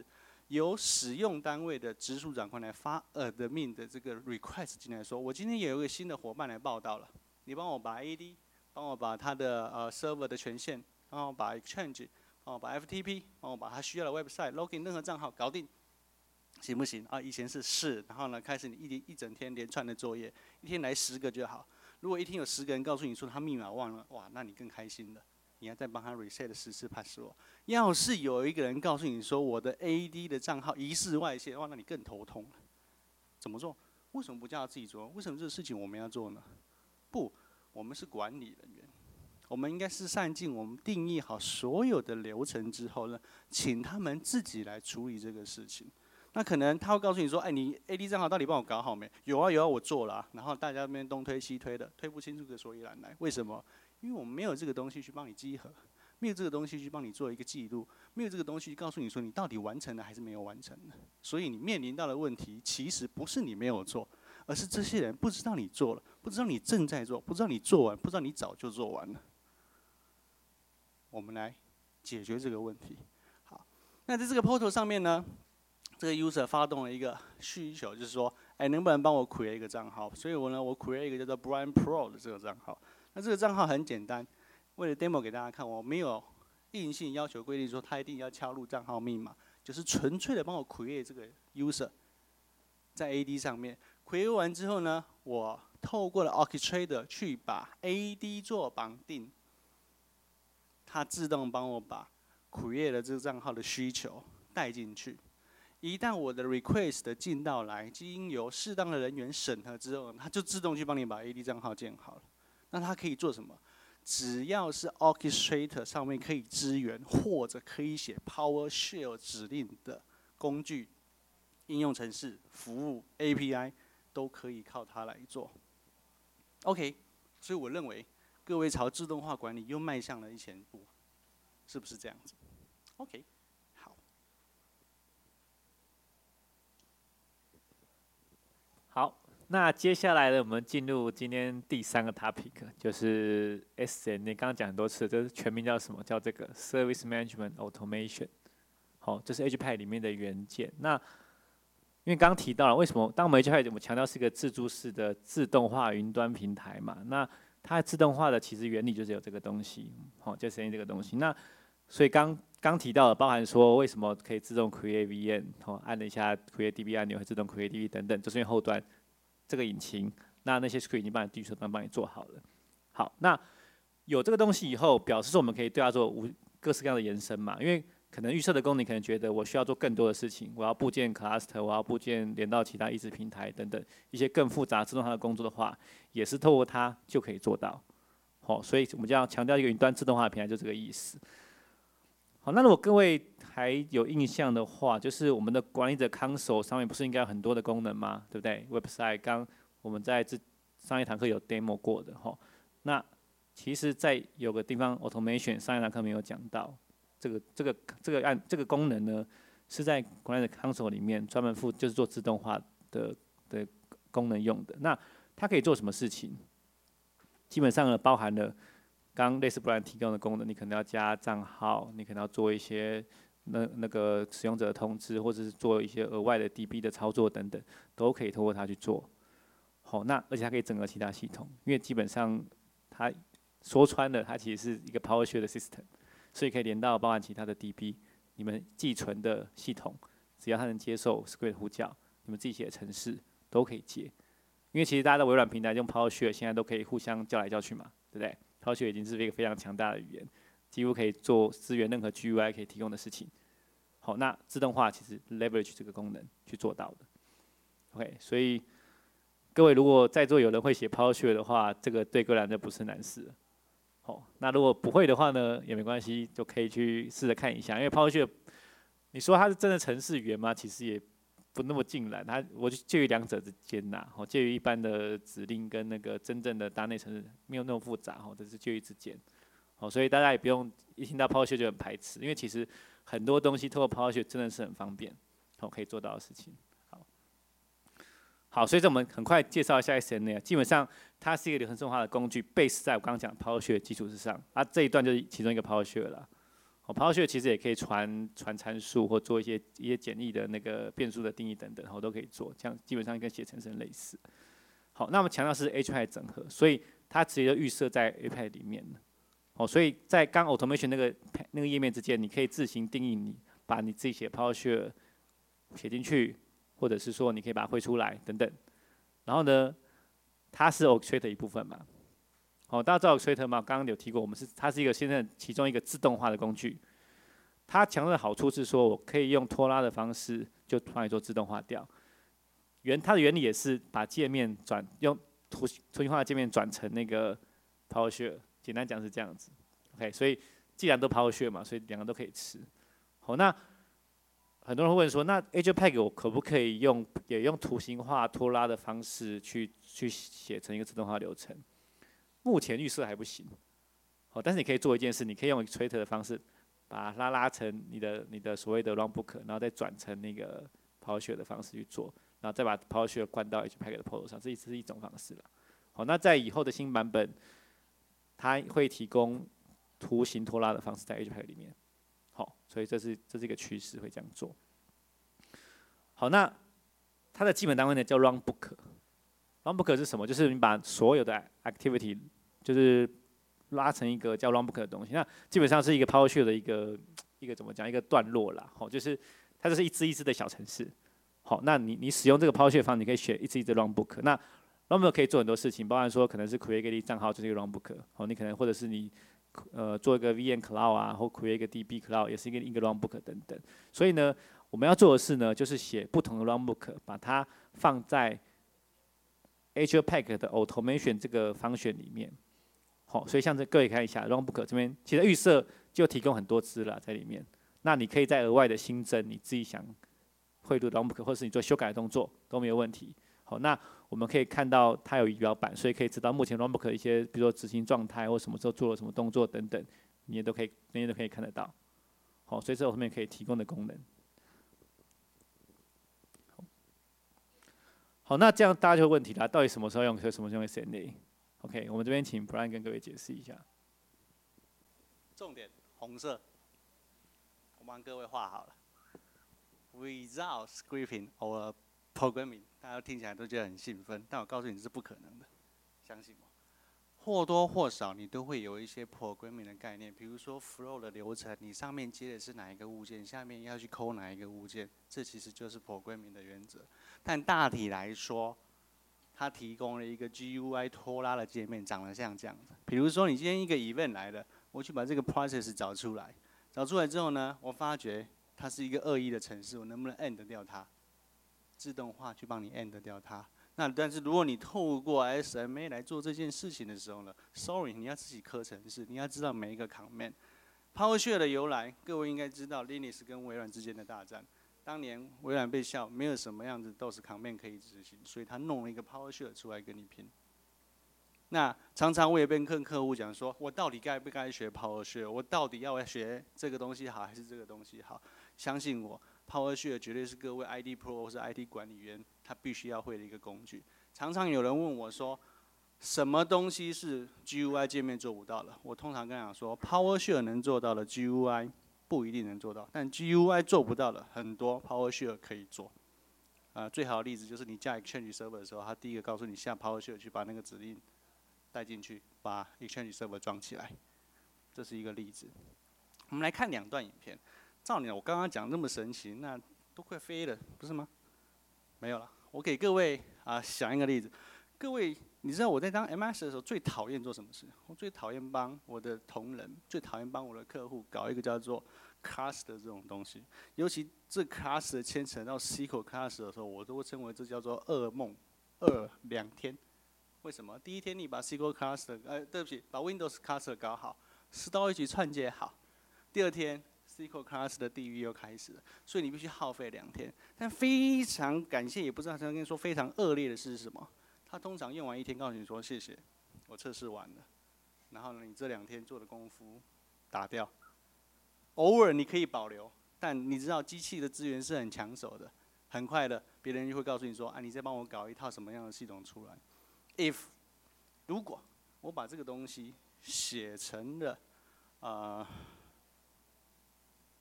由使用单位的直属长官来发 admin 的这个 request 进来说，我今天有一个新的伙伴来报道了，你帮我把 AD， 帮我把他的server 的权限，帮我把 exchange， 帮我把 FTP， 帮我把他需要的 website login 任何账号搞定，行不行啊？以前是，然后呢，开始你一整天连串的作业，一天来10个就好。如果一天有10个人告诉你说他密码忘了，哇，那你更开心了。你要再帮他 reset 10次 password。要是有一个人告诉你说我的 AD 的账号疑似外泄，哇，那你更头痛了。怎么做？为什么不叫他自己做？为什么这个事情我们要做呢？不，我们是管理人员，我们应该是善尽我们定义好所有的流程之后呢，请他们自己来处理这个事情。那可能他会告诉你说，哎，你 AD 账号到底帮我搞好没？有啊有啊，我做了啊。然后大家那边东推西推的，推不清楚个所以然来。为什么？因为我们没有这个东西去帮你稽核，没有这个东西去帮你做一个记录，没有这个东西告诉你说你到底完成了还是没有完成的。所以你面临到的问题，其实不是你没有做，而是这些人不知道你做了，不知道你正在做，不知道你做完，不知道你早就做完了。我们来解决这个问题。好，那在这个 portal 上面呢，这个 user 发动了一个需求，就是说，哎，能不能帮我 create 一个账号？所以我 create 一个叫做 Brian Pro 的这个账号。那这个账号很简单，为了 demo 给大家看，我没有硬性要求规定说他一定要敲入账号密码，就是纯粹的帮我 create 这个 user， 在 AD 上面 create 完之后呢，我透过了 orchestrator 去把 AD 做绑定，它自动帮我把 create 的这个账号的需求带进去。一旦我的 request 进到来，经由适当的人员审核之后，它就自动去帮你把 AD 账号建好了。那它可以做什么？只要是 orchestrator 上面可以支援或者可以写 PowerShell 指令的工具、应用程式、服务 API， 都可以靠它来做。OK， 所以我认为各位朝自动化管理又迈向了一前步，是不是这样子 ？OK。 好，那接下来呢，我们进入今天第3个 topic， 就是 SN。你刚刚讲很多次，这是全名叫什么？叫这个 Service Management Automation。好，这是 AgePack 里面的元件。那因为刚刚提到了，为什么当我们 AgePack 我们强调是一个自助式的自动化云端平台嘛？那它自动化的其实原理就是有这个东西，好，就实现这个东西。那所以刚提到的，包含说为什么可以自动 create VM， 按了一下 create DB 按钮会自动 create DB 等等，就是因为后端这个引擎，那些 script 已经帮你预设端帮你做好了。好，那有这个东西以后，表示说我们可以对它做各式各样的延伸嘛，因为可能预设的功能，可能觉得我需要做更多的事情，我要部件 cluster， 我要部件连到其他移植平台等等一些更复杂自动化的工作的话，也是透过它就可以做到。好，所以我们这样强调一个云端自动化的平台，就这个意思。好，那如果各位还有印象的话，就是我们的管理者 console 上面不是应该有很多的功能吗？对不对 ？website 刚我们在上一堂课有 demo 过的哈。那其实，在有个地方 automation 上一堂课没有讲到，这个功能呢，是在管理者 console 里面专门就是做自动化的功能用的。那它可以做什么事情？基本上呢，包含了刚类似Brian提供的功能，你可能要加账号，你可能要做一些那个使用者的通知，或者是做一些额外的 DB 的操作等等，都可以透过它去做。好，那而且它可以整合其他系统，因为基本上它说穿了，它其实是一个 PowerShell 的 system， 所以可以连到包含其他的 DB， 你们寄存的系统，只要它能接受 script 呼叫，你们自己写的程式都可以接。因为其实大家的微软平台用 PowerShell 现在都可以互相叫来叫去嘛，对不对？PowerShell 已经是一个非常强大的语言，几乎可以做支援任何 GUI 可以提供的事情。好，那自动化其实 leverage 这个功能去做到的。OK， 所以各位如果在座有人会写 PowerShell 的话，这个对各位来就不是难事了。好，那如果不会的话呢，也没关系，就可以去试着看一下。因为 PowerShell， 你说它是真的程式语言吗？其实也不那么尽然，我就介于两者之间呐，介于一般的指令跟那个真正的搭内程式没有那么复杂，这是介于之间。所以大家也不用一听到 PowerShell 就很排斥，因为其实很多东西透过 PowerShell 真的是很方便，可以做到的事情。好，所以我们很快介绍一下 SNA， 基本上它是一个流程自动化的工具 ，base 在我刚刚讲 PowerShell 的基础之上，这一段就是其中一个 PowerShell 啦。 PowerShell 其实也可以传参数或做一些简易的那个变数的定义等等，都可以做，这样基本上跟写程式很类似。好，那我们强调是 HPI 整合，所以它直接就预设在 API 里面了。所以在刚 Automation 那个页面之间，你可以自行定义把你自己写 PowerShell 写进去，或者是说你可以把它绘出来等等。然后呢，它是 Orchestrator 的一部分嘛。大家知道 Orchestrator 吗？刚刚有提过，它是一个现在其中一个自动化的工具。它强调的好处是说，我可以用拖拉的方式就帮你做自动化掉。它的原理也是把界面用图形化的界面转成那个 PowerShell， 简单讲是这样子。OK， 所以既然都 PowerShell 嘛，所以两个都可以吃。好，那很多人会问说，那 AgentPack 我可不可以也用图形化拖拉的方式去写成一个自动化流程？目前预设还不行。好，但是你可以做一件事，你可以用 Illustrator 的方式，把它拉成你的所谓的 Runbook， 然后再转成那个 PowerShell 的方式去做，然后再把 PowerShell 灌到 AgentPack 的 portal 上，这是一种方式了。好，那在以后的新版本，它会提供图形拖拉的方式在 AgentPack 里面。好，所以这是一个趋势，会这样做。好，那它的基本单位呢叫 Runbook。Runbook 是什么？就是你把所有的 activity 就是拉成一个叫 Runbook 的东西。那基本上是一个 PowerShell 的一个怎么讲？一个段落啦。好，就是它就是一支一支的小程式。好，那你使用这个 PowerShell 方，你可以选一支一支 Runbook。那 Runbook 可以做很多事情，包含说可能是 create 一个账号就是一个 Runbook。好，你可能或者是你做一个 VM Cloud 啊，或 create 一个 DB Cloud 也是一个 Runbook 等等。所以呢，我们要做的事呢，就是写不同的 Runbook， 把它放在 AgentPack 的 Automation 这个方选里面。好，所以像各位看一下 Runbook 这边，其实预设就提供很多支了在里面。那你可以再额外的新增你自己想汇入 Runbook， 或是你做修改的动作都没有问题。好，那我们可以看到它有仪表板，所以可以知道目前 Runbook 的一些，比如说执行状态或什么时候做了什么动作等等，你也都可以看得到。好，所以这后面可以提供的功能。好，那这样大家就有问题啦，到底什么时候用，什么时候用 SNA？OK， 我们这边请 Brian 跟各位解释一下。 重点红色，我帮各位画好了。Without scripting or programming， 大家听起来都觉得很兴奋，但我告诉你是不可能的，相信我。或多或少你都会有一些 programming 的概念，比如说 flow 的流程，你上面接的是哪一个物件，下面要去抠哪一个物件，这其实就是 programming 的原则。但大体来说，它提供了一个 GUI 拖拉的界面，长得像这样子。比如说你今天一个 event 来了，我去把这个 process 找出来，找出来之后呢，我发觉它是一个恶意的程式，我能不能 end 掉它？自动化去帮你 end 掉它。那但是如果你透过 SMA 来做这件事情的时候呢 ，sorry， 你要自己刻程式，你要知道每一个 command。PowerShell 的由来，各位应该知道 Linux 跟微软之间的大战。当年微软被笑，没有什么样子都是 command 可以执行，所以他弄了一个 PowerShell 出来跟你拼。那常常我也跟客户讲说，我到底该不该学 PowerShell？ 我到底要学这个东西好还是这个东西好？相信我 ，PowerShell 绝对是各位 IT Pro 或是 IT 管理员他必须要会的一个工具。常常有人问我说，什么东西是 GUI 界面做不到的？我通常跟他讲说 ，PowerShell 能做到的 GUI 不一定能做到，但 GUI 做不到的很多 PowerShell 可以做。最好的例子就是你架 Exchange Server 的时候，他第一个告诉你下 PowerShell 去把那个指令带进去，把 Exchange Server 装起来，这是一个例子。我们来看2段影片。照你我刚刚讲那么神奇，那都快飞了，不是吗？没有了，我给各位想一个例子。各位，你知道我在当 MS 的时候最讨厌做什么事？我最讨厌帮我的同仁，最讨厌帮我的客户搞一个叫做 class 的这种东西。尤其这 class 的牵扯到 SQL class 的时候，我都会称为这叫做噩梦，2天。为什么？第一天你把 SQL class 对不起，把 Windows class 搞好 ，storage 串接好，第2天 SQL class 的地狱又开始了，所以你必须耗费2天。但非常感谢，也不知道跟你说非常恶劣的事是什么？他通常用完1天，告诉你说谢谢，我测试完了。然后呢，你这2天做的功夫打掉，偶尔你可以保留，但你知道机器的资源是很抢手的，很快的，别人就会告诉你说，你再帮我搞一套什么样的系统出来。如果我把这个东西写成了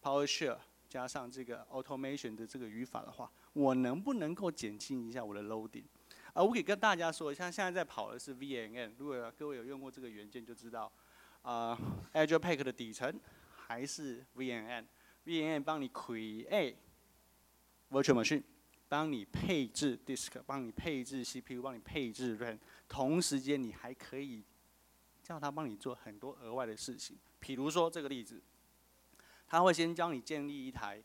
PowerShell 加上这个 Automation 的这个语法的话，我能不能够减轻一下我的 loading？我可以跟大家说，像现在在跑的是 VNN， 如果各位有用过这个元件就知道，Azure Pack 的底层还是 VNN 帮你 create virtual machine， 帮你配置 disk， 帮你配置 CPU， 帮你配置 RAM， 同时间你还可以叫它帮你做很多额外的事情。比如说这个例子，它会先教你建立一台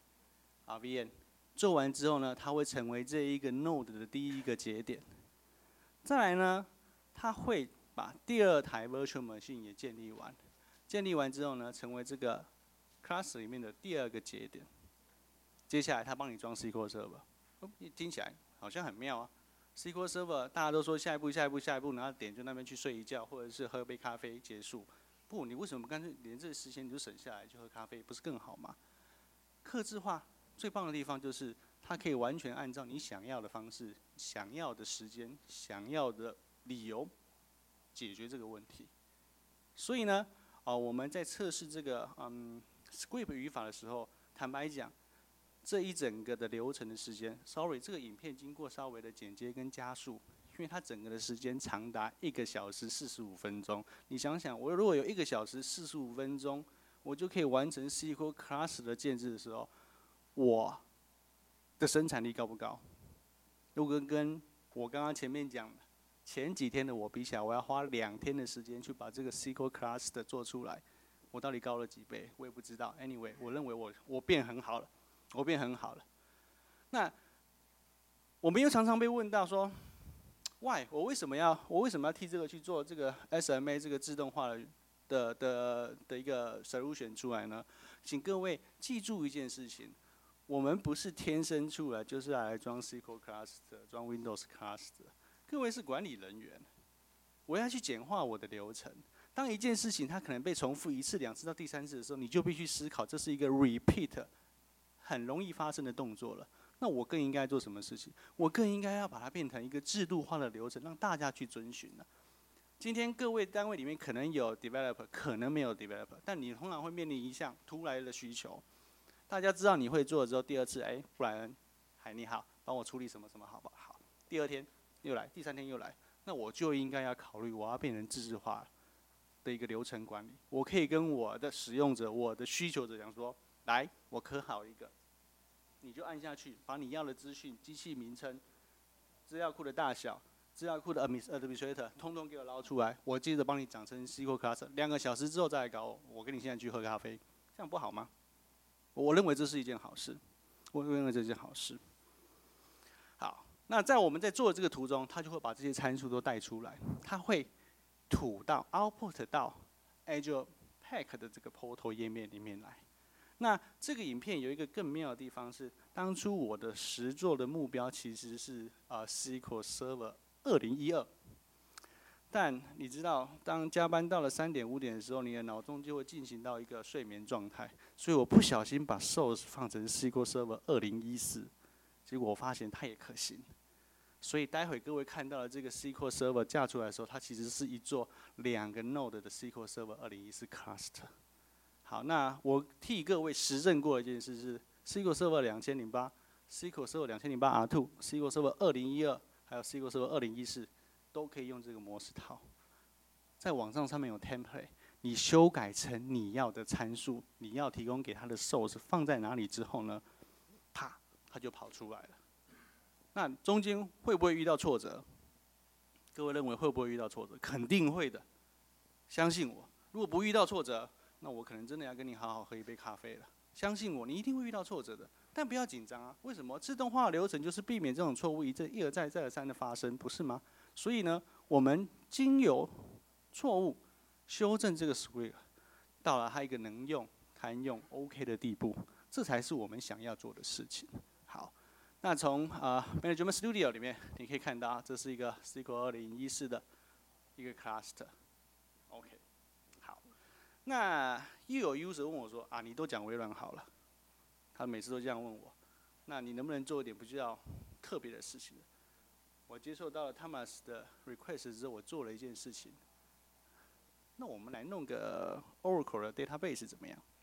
VM， 做完之后呢，它会成为这一个 node 的第一个节点。再来呢，它会把第二台 virtual machine 也建立完，建立完之后呢，成为这个 class 里面的第二个节点。接下来它帮你装 SQL Server， 听起来好像很妙啊。SQL Server 大家都说下一步，然后点就那边去睡一觉，或者是喝杯咖啡结束。不，你为什么干脆连这个时间你就省下来去喝咖啡，不是更好吗？客制化最棒的地方就是，它可以完全按照你想要的方式、想要的时间、想要的理由解决这个问题。所以呢，我们在测试这个script 语法的时候，坦白讲，这一整个的流程的时间 ，sorry， 这个影片经过稍微的剪接跟加速，因为它整个的时间长达1个小时45分钟。你想想，我如果有1个小时45分钟，我就可以完成 SQL Class 的建制的时候，我的生产力高不高？如果跟我刚刚前面讲的前几天的我比起来，我要花2天的时间去把这个 SQL Class 的做出来，我到底高了几倍？我也不知道。Anyway， 我认为我变很好了，我变很好了。那我们又常常被问到说 ，Why？ 我为什么要替这个去做这个 SMA 这个自动化的一个 solution 出来呢？请各位记住一件事情，我们不是天生出来就是来装 SQL Class 的，装 Windows Class 的。各位是管理人员，我要去简化我的流程。当一件事情它可能被重复1次、2次到第3次的时候，你就必须思考，这是一个 repeat 很容易发生的动作了。那我更应该做什么事情？我更应该要把它变成一个制度化的流程，让大家去遵循了。今天各位单位里面可能有 developer， 可能没有 developer， 但你通常会面临一项突来的需求。大家知道你会做了之后，第2次，布莱恩，嗨，你好，帮我处理什么什么，好不好？好。第2天又来，第3天又来，那我就应该要考虑，我要变成自治化的一个流程管理。我可以跟我的使用者、我的需求者讲说，来，我刻好一个，你就按下去，把你要的资讯、机器名称、资料库的大小、资料库的 administrator 通通给我捞出来，我接着帮你长成 SQL Class， 2个小时之后再来搞我，我跟你现在去喝咖啡，这样不好吗？我认为这是一件好事，我认为这是一件好事。好，那在我们在做的这个途中，它就会把这些参数都带出来，它会吐到 output 到 Azure Pack 的这个 portal 页面里面来。那这个影片有一个更妙的地方是，当初我的实作的目标其实是SQL Server 2012。但你知道，当加班到了3点5点的时候，你的脑中就会进行到一个睡眠状态，所以我不小心把 source 放成 SQL Server 2014，结果我发现它也可行。所以待会各位看到的这个 SQL Server 架出来的时候，它其实是一座2个 node 的 SQL Server 2014 cluster。好，那我替各位实证过一件事是 SQL Server 2008、SQL Server 2008R2、SQL Server 2012，还有 SQL Server 2014。都可以用这个模式套，在网站上面有 template， 你修改成你要的参数，你要提供给它的 source 放在哪里之后呢，啪，它就跑出来了。那中间会不会遇到挫折？各位认为会不会遇到挫折？肯定会的，相信我。如果不遇到挫折，那我可能真的要跟你好好喝一杯咖啡了。相信我，你一定会遇到挫折的，但不要紧张啊。为什么？自动化流程就是避免这种错误一而再再而三的发生，不是吗？所以呢，我们经由错误修正这个 script， 到了它一个能用、堪用、OK 的地步，这才是我们想要做的事情。好，那从Management Studio 里面你可以看到，这是一个 SQL 2014的一个 cluster。OK， 好，那又有 user 问我说啊，你都讲微软好了，他每次都这样问我，那你能不能做一点比较特别的事情？我接受到了 Thomas 的 request 之后，我做了一件事情。那我们来弄个 Oracle 的 database 怎么样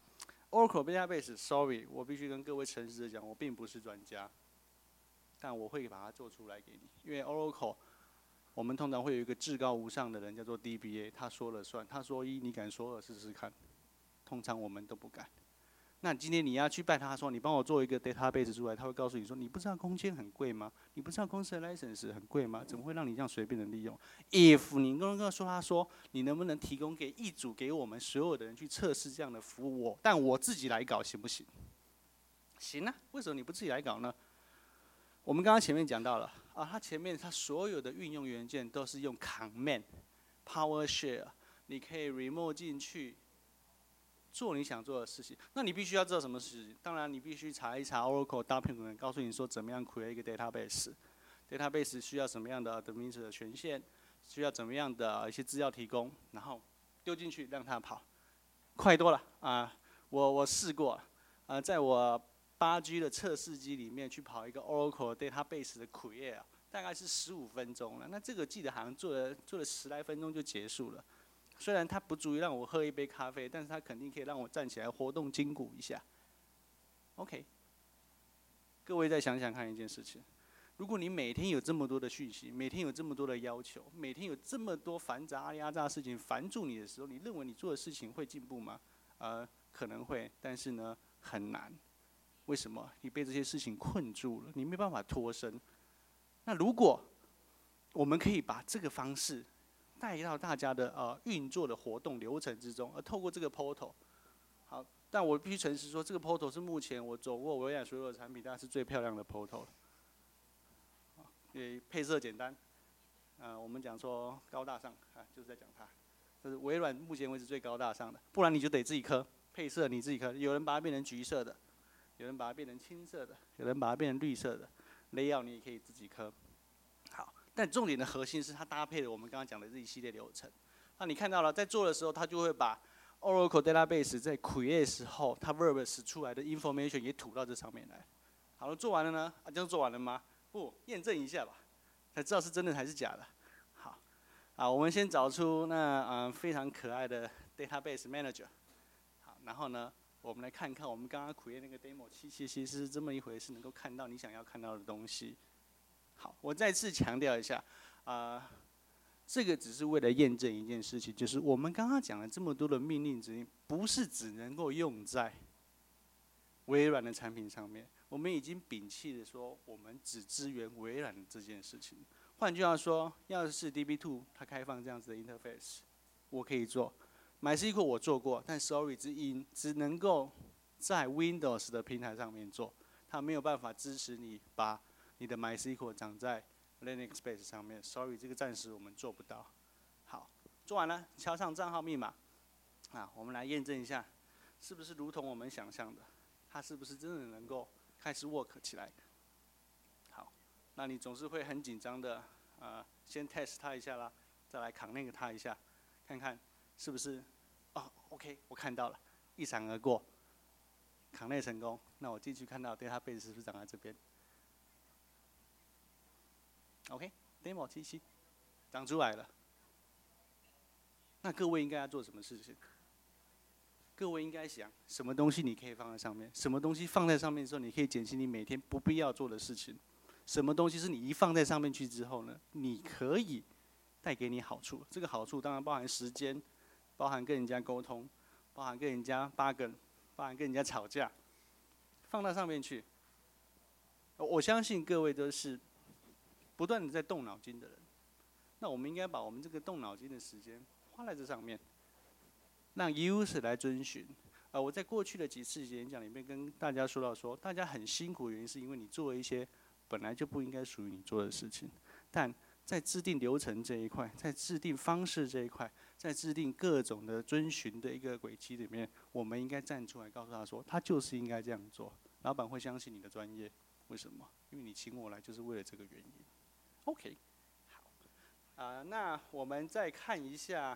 Oracle Database，sorry，我必须跟各位诚实的讲，我并不是专家，但我会把它做出来给你，因为 Oracle， 我们通常会有一个至高无上的人叫做 DBA， 他说了算，他说一，你敢说二试试看，通常我们都不敢。那今天你要去拜他说，你帮我做一个 database 出来，他会告诉你说，你不知道空间很贵吗？你不知道公司的 license 很贵吗？怎么会让你这样随便的利用 ？If 你跟他说，你能不能提供给一组给我们所有的人去测试这样的服务？但我自己来搞行不行？行啊，为什么你不自己来搞呢？我们刚刚前面讲到了啊，它前面它所有的运用元件都是用 command、PowerShell， 你可以 remote 进去。做你想做的事情，那你必须要知道什么事情。当然，你必须查一查 Oracle document， 告诉你说怎么样 create 一个 database，database 需要什么样的 administrator 的权限，需要怎么样的一些资料提供，然后丢进去让它跑，快多了啊！我试过啊，在我8G 的测试机里面去跑一个 Oracle database 的 create， 大概是15分钟了。那这个记得好像做了10来分钟就结束了。虽然它不足以让我喝一杯咖啡，但是它肯定可以让我站起来活动筋骨一下。OK， 各位再想想看一件事情：如果你每天有这么多的讯息，每天有这么多的要求，每天有这么多繁杂压榨的事情烦住你的时候，你认为你做的事情会进步吗？可能会，但是呢，很难。为什么？你被这些事情困住了，你没办法脱身。那如果我们可以把这个方式带到大家的运作的活动流程之中，而透过这个 portal， 好，但我必须诚实说，这个 portal 是目前我走过微软所有的产品，大概是最漂亮的 portal 了。配色简单，我们讲说高大上啊，就是在讲它，这是微软目前为止最高大上的，不然你就得自己刻配色，你自己刻，有人把它变成橘色的，有人把它变成青色的，有人把它变成绿色的，layout 你也可以自己刻。好。但重点的核心是它搭配了我们刚刚讲的这一系列流程。那你看到了，在做的时候，它就会把 Oracle Database 在 create 时候，它 verbs 出来的 information 也吐到这上面来。好了，做完了呢？啊，这样做完了吗？不，验证一下吧，才知道是真的还是假的。好，啊，我们先找出那非常可爱的 Database Manager。好，然后呢，我们来看看我们刚刚 create 那个 demo 其实是这么一回事，能够看到你想要看到的东西。好，我再次强调一下，这个只是为了验证一件事情，就是我们刚刚讲了这么多的命令指令，不是只能够用在微软的产品上面，我们已经摒弃了说我们只支援微软的这件事情。换句话说，要是 DB2 它开放这样子的 interface， 我可以做。MySQL 我做过，但 sorry 只能够在 Windows 的平台上面做，它没有办法支持你把你的 MySQL 长在 Linux Base 上面 ，sorry， 这个暂时我们做不到。好，做完了，敲上账号密码，我们来验证一下，是不是如同我们想象的，它是不是真的能够开始 work 起来？好，那你总是会很紧张的，先 test 它一下啦，再来 connect 它一下，看看是不是，OK， 我看到了，一闪而过 ，connect 成功。那我进去看到 database 是不是长在这边？ OK，demo 77长出来了。那各位应该要做什么事情？各位应该想，什么东西你可以放在上面？什么东西放在上面之后，你可以减轻你每天不必要做的事情？什么东西是你一放在上面去之后呢，你可以带给你好处？这个好处当然包含时间，包含跟人家沟通，包含跟人家bug，包含跟人家吵架，放到上面去。我相信各位都是不断的在动脑筋的人，那我们应该把我们这个动脑筋的时间花在这上面，让 user 来遵循。我在过去的几次演讲里面跟大家说到说，大家很辛苦的原因是因为你做了一些本来就不应该属于你做的事情，但在制定流程这一块，在制定方式这一块，在制定各种的遵循的一个轨迹里面，我们应该站出来告诉他说，他就是应该这样做，老板会相信你的专业。为什么？因为你请我来就是为了这个原因。OK， 好，那我们再看一下，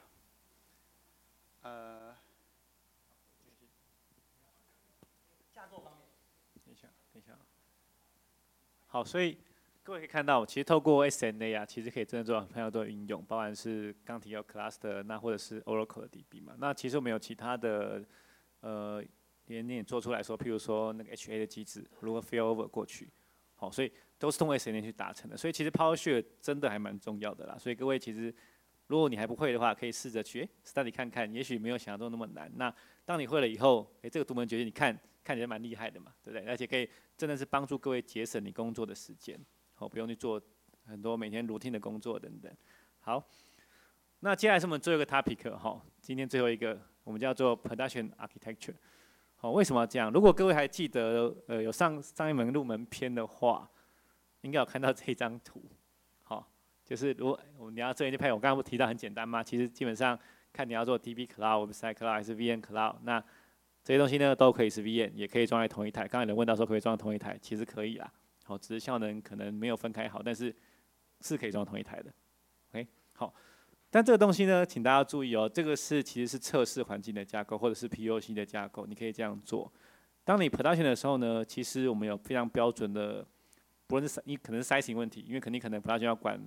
架构方面。 等一下。好，所以各位可以看到，其实透过 SNA 啊，其实可以真的做到非常多的运用，包含是刚提到 Cluster， 那或者是 Oracle 的 DB 嘛。那其实我们有其他的连你也做出来说，譬如说那个 HA 的机制如何 failover 过去，好，所以都是通过 SNN 去达成的。所以其实 PowerShell 真的还蛮重要的啦。所以各位其实如果你还不会的话，可以试着去study 看看，也许没有想象中那么难。那当你会了以后，这个独门绝技你看起来蛮厉害的嘛，对不对？而且可以真的是帮助各位节省你工作的时间，好，不用去做很多每天 routine 的工作等等。好，那接下来是我们最后一个 topic 哈，今天最后一个我们叫做 Production Architecture。好，为什么要这样？如果各位还记得有上一门入门篇的话，应该有看到这张图。好，就是如果你要做 AgPack，我刚刚不提到很简单吗？其实基本上看你要做 DB Cloud、Website Cloud 还是 VM Cloud， 那这些东西呢都可以是 VM， 也可以装在同一台。刚才有人问到说可不可以装在同一台，其实可以啦。好，只是效能可能没有分开好，但是是可以装同一台的。OK， 好。但这个东西呢，请大家注意哦，这个其实是测试环境的架构，或者是 POC 的架构，你可以这样做。当你 production 的时候呢，其实我们有非常标准的，不论是你可能是 sizing 问题，因为可能 production 要管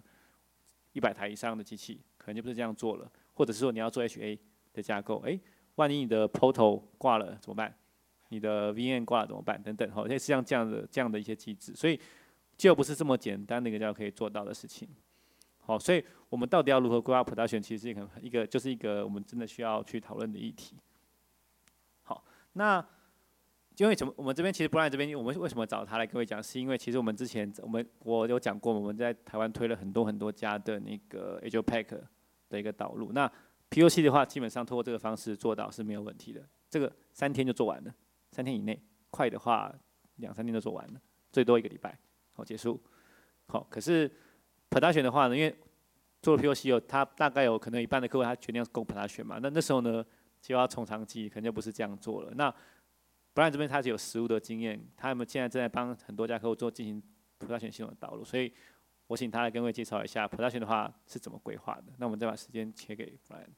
100台以上的机器，可能就不是这样做了，或者是说你要做 HA 的架构，万一你的 Portal 挂了怎么办？你的 VM 挂了怎么办？等等，类似像这样的一些机制，所以就不是这么简单的一个叫可以做到的事情。好，所以我们到底要如何规划 production， 其实是一个我们真的需要去讨论的议题。好，那因为我们这边其实 Brian 这边，我们为什么找他来跟各位讲，是因为其实我们之前我有讲过，我们在台湾推了很多家的那个 AgPack 的一个导入。那 POC 的话，基本上通过这个方式做到是没有问题的，这个3天就做完了，3天以内，快的话2、3天就做完了，最多1个礼拜，好结束。好，可是 production 的话呢，因为做了 POC 后，他大概有可能一半的客户他决定要供 production 嘛，那时候呢就要从长计议，可能就不是这样做了。那Brian 这边他是有实务的经验，他们现在正在帮很多家客户进行 production 系统的导入，所以我请他来跟各位介绍一下 production 的话是怎么规划的。那我们再把时间切给 Brian。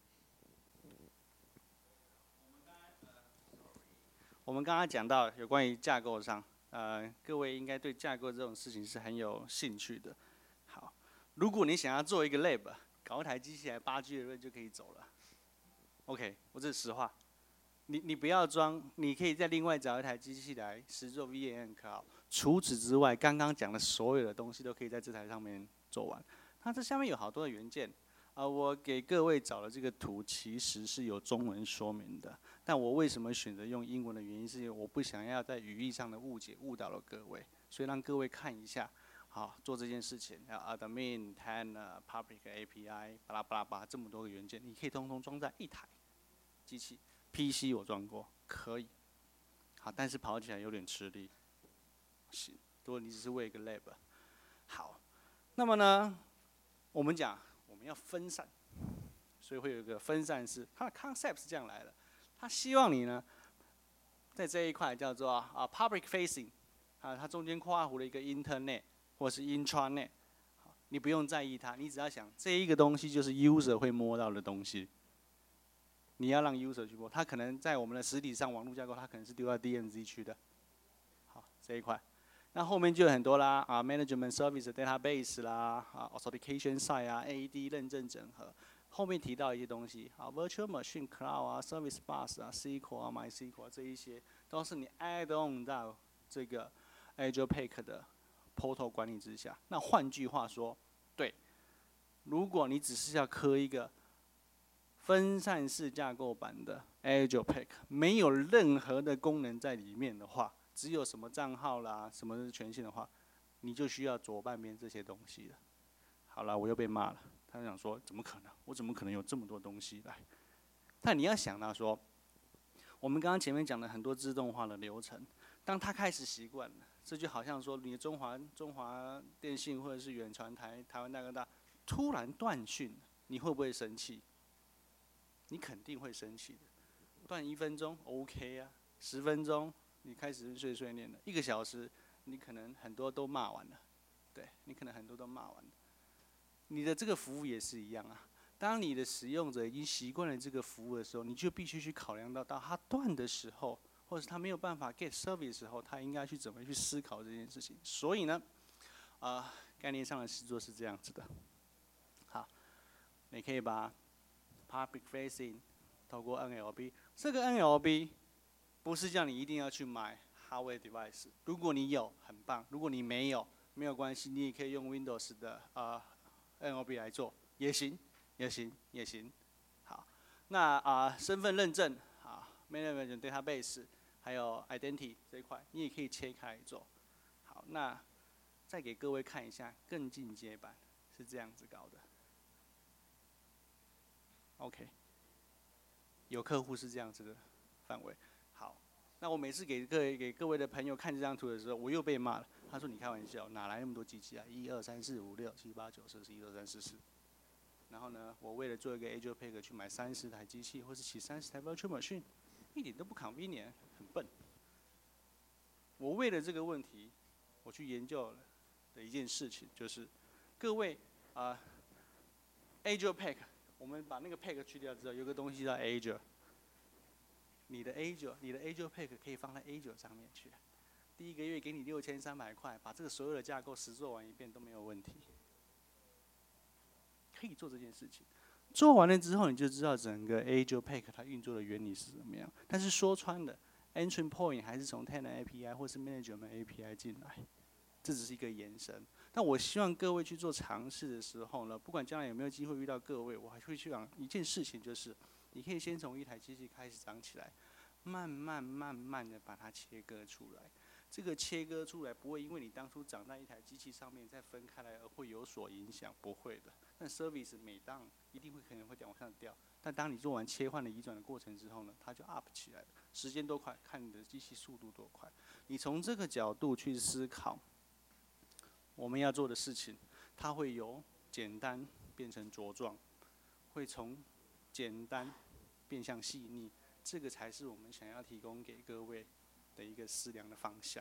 我们刚刚讲到有关于架构上，各位应该对架构这种事情是很有兴趣的。好，如果你想要做一个 lab， 搞一台机器来8G 的润就可以走了。OK， 我这是实话。你不要装，你可以再另外找一台机器来实做 VM Cloud。除此之外，刚刚讲的所有的东西都可以在这台上面做完。它这下面有好多的元件，我给各位找的这个图其实是有中文说明的，但我为什么选择用英文的原因是因为我不想要在语义上的误解误导了各位，所以让各位看一下。好，做这件事情要 admin、10、public API， 巴拉巴拉巴拉这么多个元件，你可以通通装在一台机器。PC 我装过，可以。好，但是跑起来有点吃力。是，如果你只是为一个 lab。好，那么呢，我们讲我们要分散，所以会有一个分散式，它的 concept 是这样来的。它希望你呢，在这一块叫做public facing， 它中间括弧了一个 internet 或是 intranet， 你不用在意它，你只要想这一个东西就是 user 会摸到的东西。你要让 user 去摸，它可能在我们的实体上网络架构，它可能是丢到 DMZ 区的。好，这一块，那后面就有很多啦，management service database 啦，authentication site AD 认证整合，后面提到一些东西，virtual machine cloud service bus SQL MySQL 这一些都是你 add on 到这个 AgPack 的 portal 管理之下。那换句话说，对，如果你只是要刻一个分散式架构版的 AgPack， 没有任何的功能在里面的话，只有什么账号啦、什么权限的话，你就需要左半边这些东西了。好了，我又被骂了。他想说，怎么可能？我怎么可能有这么多东西来？但你要想到说，我们刚刚前面讲了很多自动化的流程，当他开始习惯了，这就好像说，你的中华电信或者是远传台湾大哥大突然断讯，你会不会生气？你肯定会生气的。断1分钟 OK 啊，10分钟你开始碎念了，1个小时你可能很多都骂完了，对，你可能很多都骂完了。你的这个服务也是一样啊。当你的使用者已经习惯了这个服务的时候，你就必须去考量到他断的时候，或者是他没有办法 get service 的时候，他应该去怎么去思考这件事情。所以呢，概念上的实作是这样子的。好，你可以把 public facing 透过 NLB， 这个 NLB 不是叫你一定要去买 hardware device。如果你有，很棒；如果你没有，没有关系，你也可以用 Windows 的NOB 来做，也行，也行，也行。好，那身份认证management database 还有 identity 这一块，你也可以切开来做。好，那再给各位看一下更进阶版是这样子搞的。OK， 有客户是这样子的范围。好，那我每次给各位的朋友看这张图的时候，我又被骂了。他说：“你开玩笑，哪来那么多机器啊？1、2、3、4、5、6、7、8、9、10、11、12、13、14。然后呢，我为了做一个 Azure Pack 去买30台机器，或是起30台 Virtual Machine， 一点都不 convenient， 很笨。我为了这个问题，我去研究了的一件事情，就是各位Azure Pack， 我们把那个 Pack 去掉之后，有个东西叫 Azure。你的 Azure Pack 可以放在 Azure 上面去。第一个月给你6300块，把这个所有的架构实做完一遍都没有问题。可以做这件事情。做完了之后，你就知道整个 Azure Pack 它运作的原理是怎么样。但是说穿了 ，Entry Point 还是从 Tenant API 或是 Management API 进来，这只是一个延伸。但我希望各位去做尝试的时候呢，不管将来有没有机会遇到各位，我还会去讲一件事情，就是你可以先从一台机器开始长起来，慢慢的把它切割出来。这个切割出来不会因为你当初长在一台机器上面再分开来而会有所影响，不会的。但 service 每当一定会可能会往上掉，但当你做完切换的移转的过程之后呢，它就 up 起来了，时间多快，看你的机器速度多快。你从这个角度去思考我们要做的事情，它会由简单变成茁壮，会从简单变向细腻，这个才是我们想要提供给各位的一个思量的方向。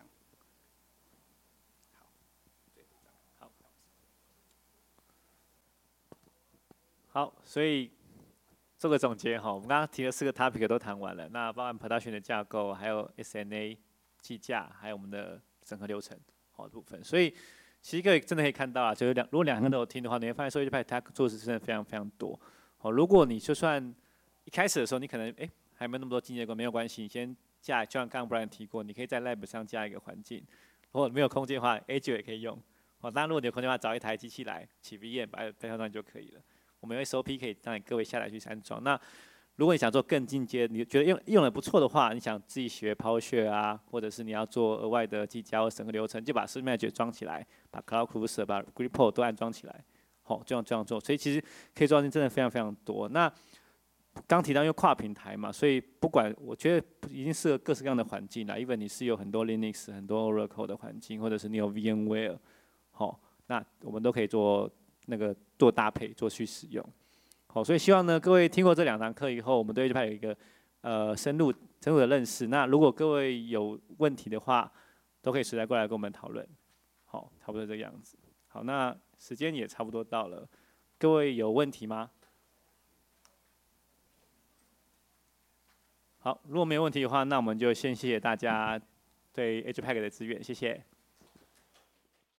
好，所以做个总结哈，我们刚刚提的4个 topic 都谈完了，那包含 production 的架构，还有 SNA 计价，还有我们的整合流程好部分。所以其实各位真的可以看到啊，就是如果2个都有听的话，你会发现AzurePack它做的事真的非常非常多。好，如果你就算一开始的时候你可能还没有那么多进阶功，没有关系，你先架，就像刚刚 Brian 提过，你可以在 Lab 上架一个环境，如果没有空间的话 ，Azure 也可以用。好，当然如果你有空间的话，找一台机器来起 VM 把它放上去就可以了。我们有 SOP 可以让各位下来去安装。那如果你想做更进阶，你觉得用的不错的话，你想自己学 PowerShell 啊，或者是你要做额外的计价或整个流程，就把 SysManager 装起来，把 Cloud Cruiser、把 Grippo 都安装起来，好，这样做。所以其实可以做到真的非常非常多。那刚提到因为跨平台嘛，所以不管我觉得已经适合各式各样的环境了。even 你是有很多 Linux、很多 Oracle 的环境，或者是你有 VMware， 好，那我们都可以做做搭配做去使用。好，所以希望呢各位听过这2堂课以后，我们对AzurePack有一个深入的认识。那如果各位有问题的话，都可以随时过来跟我们讨论。好，差不多这个样子。好，那时间也差不多到了，各位有问题吗？好，如果没有问题的话，那我们就先谢谢大家对AzurePack的支援，谢谢。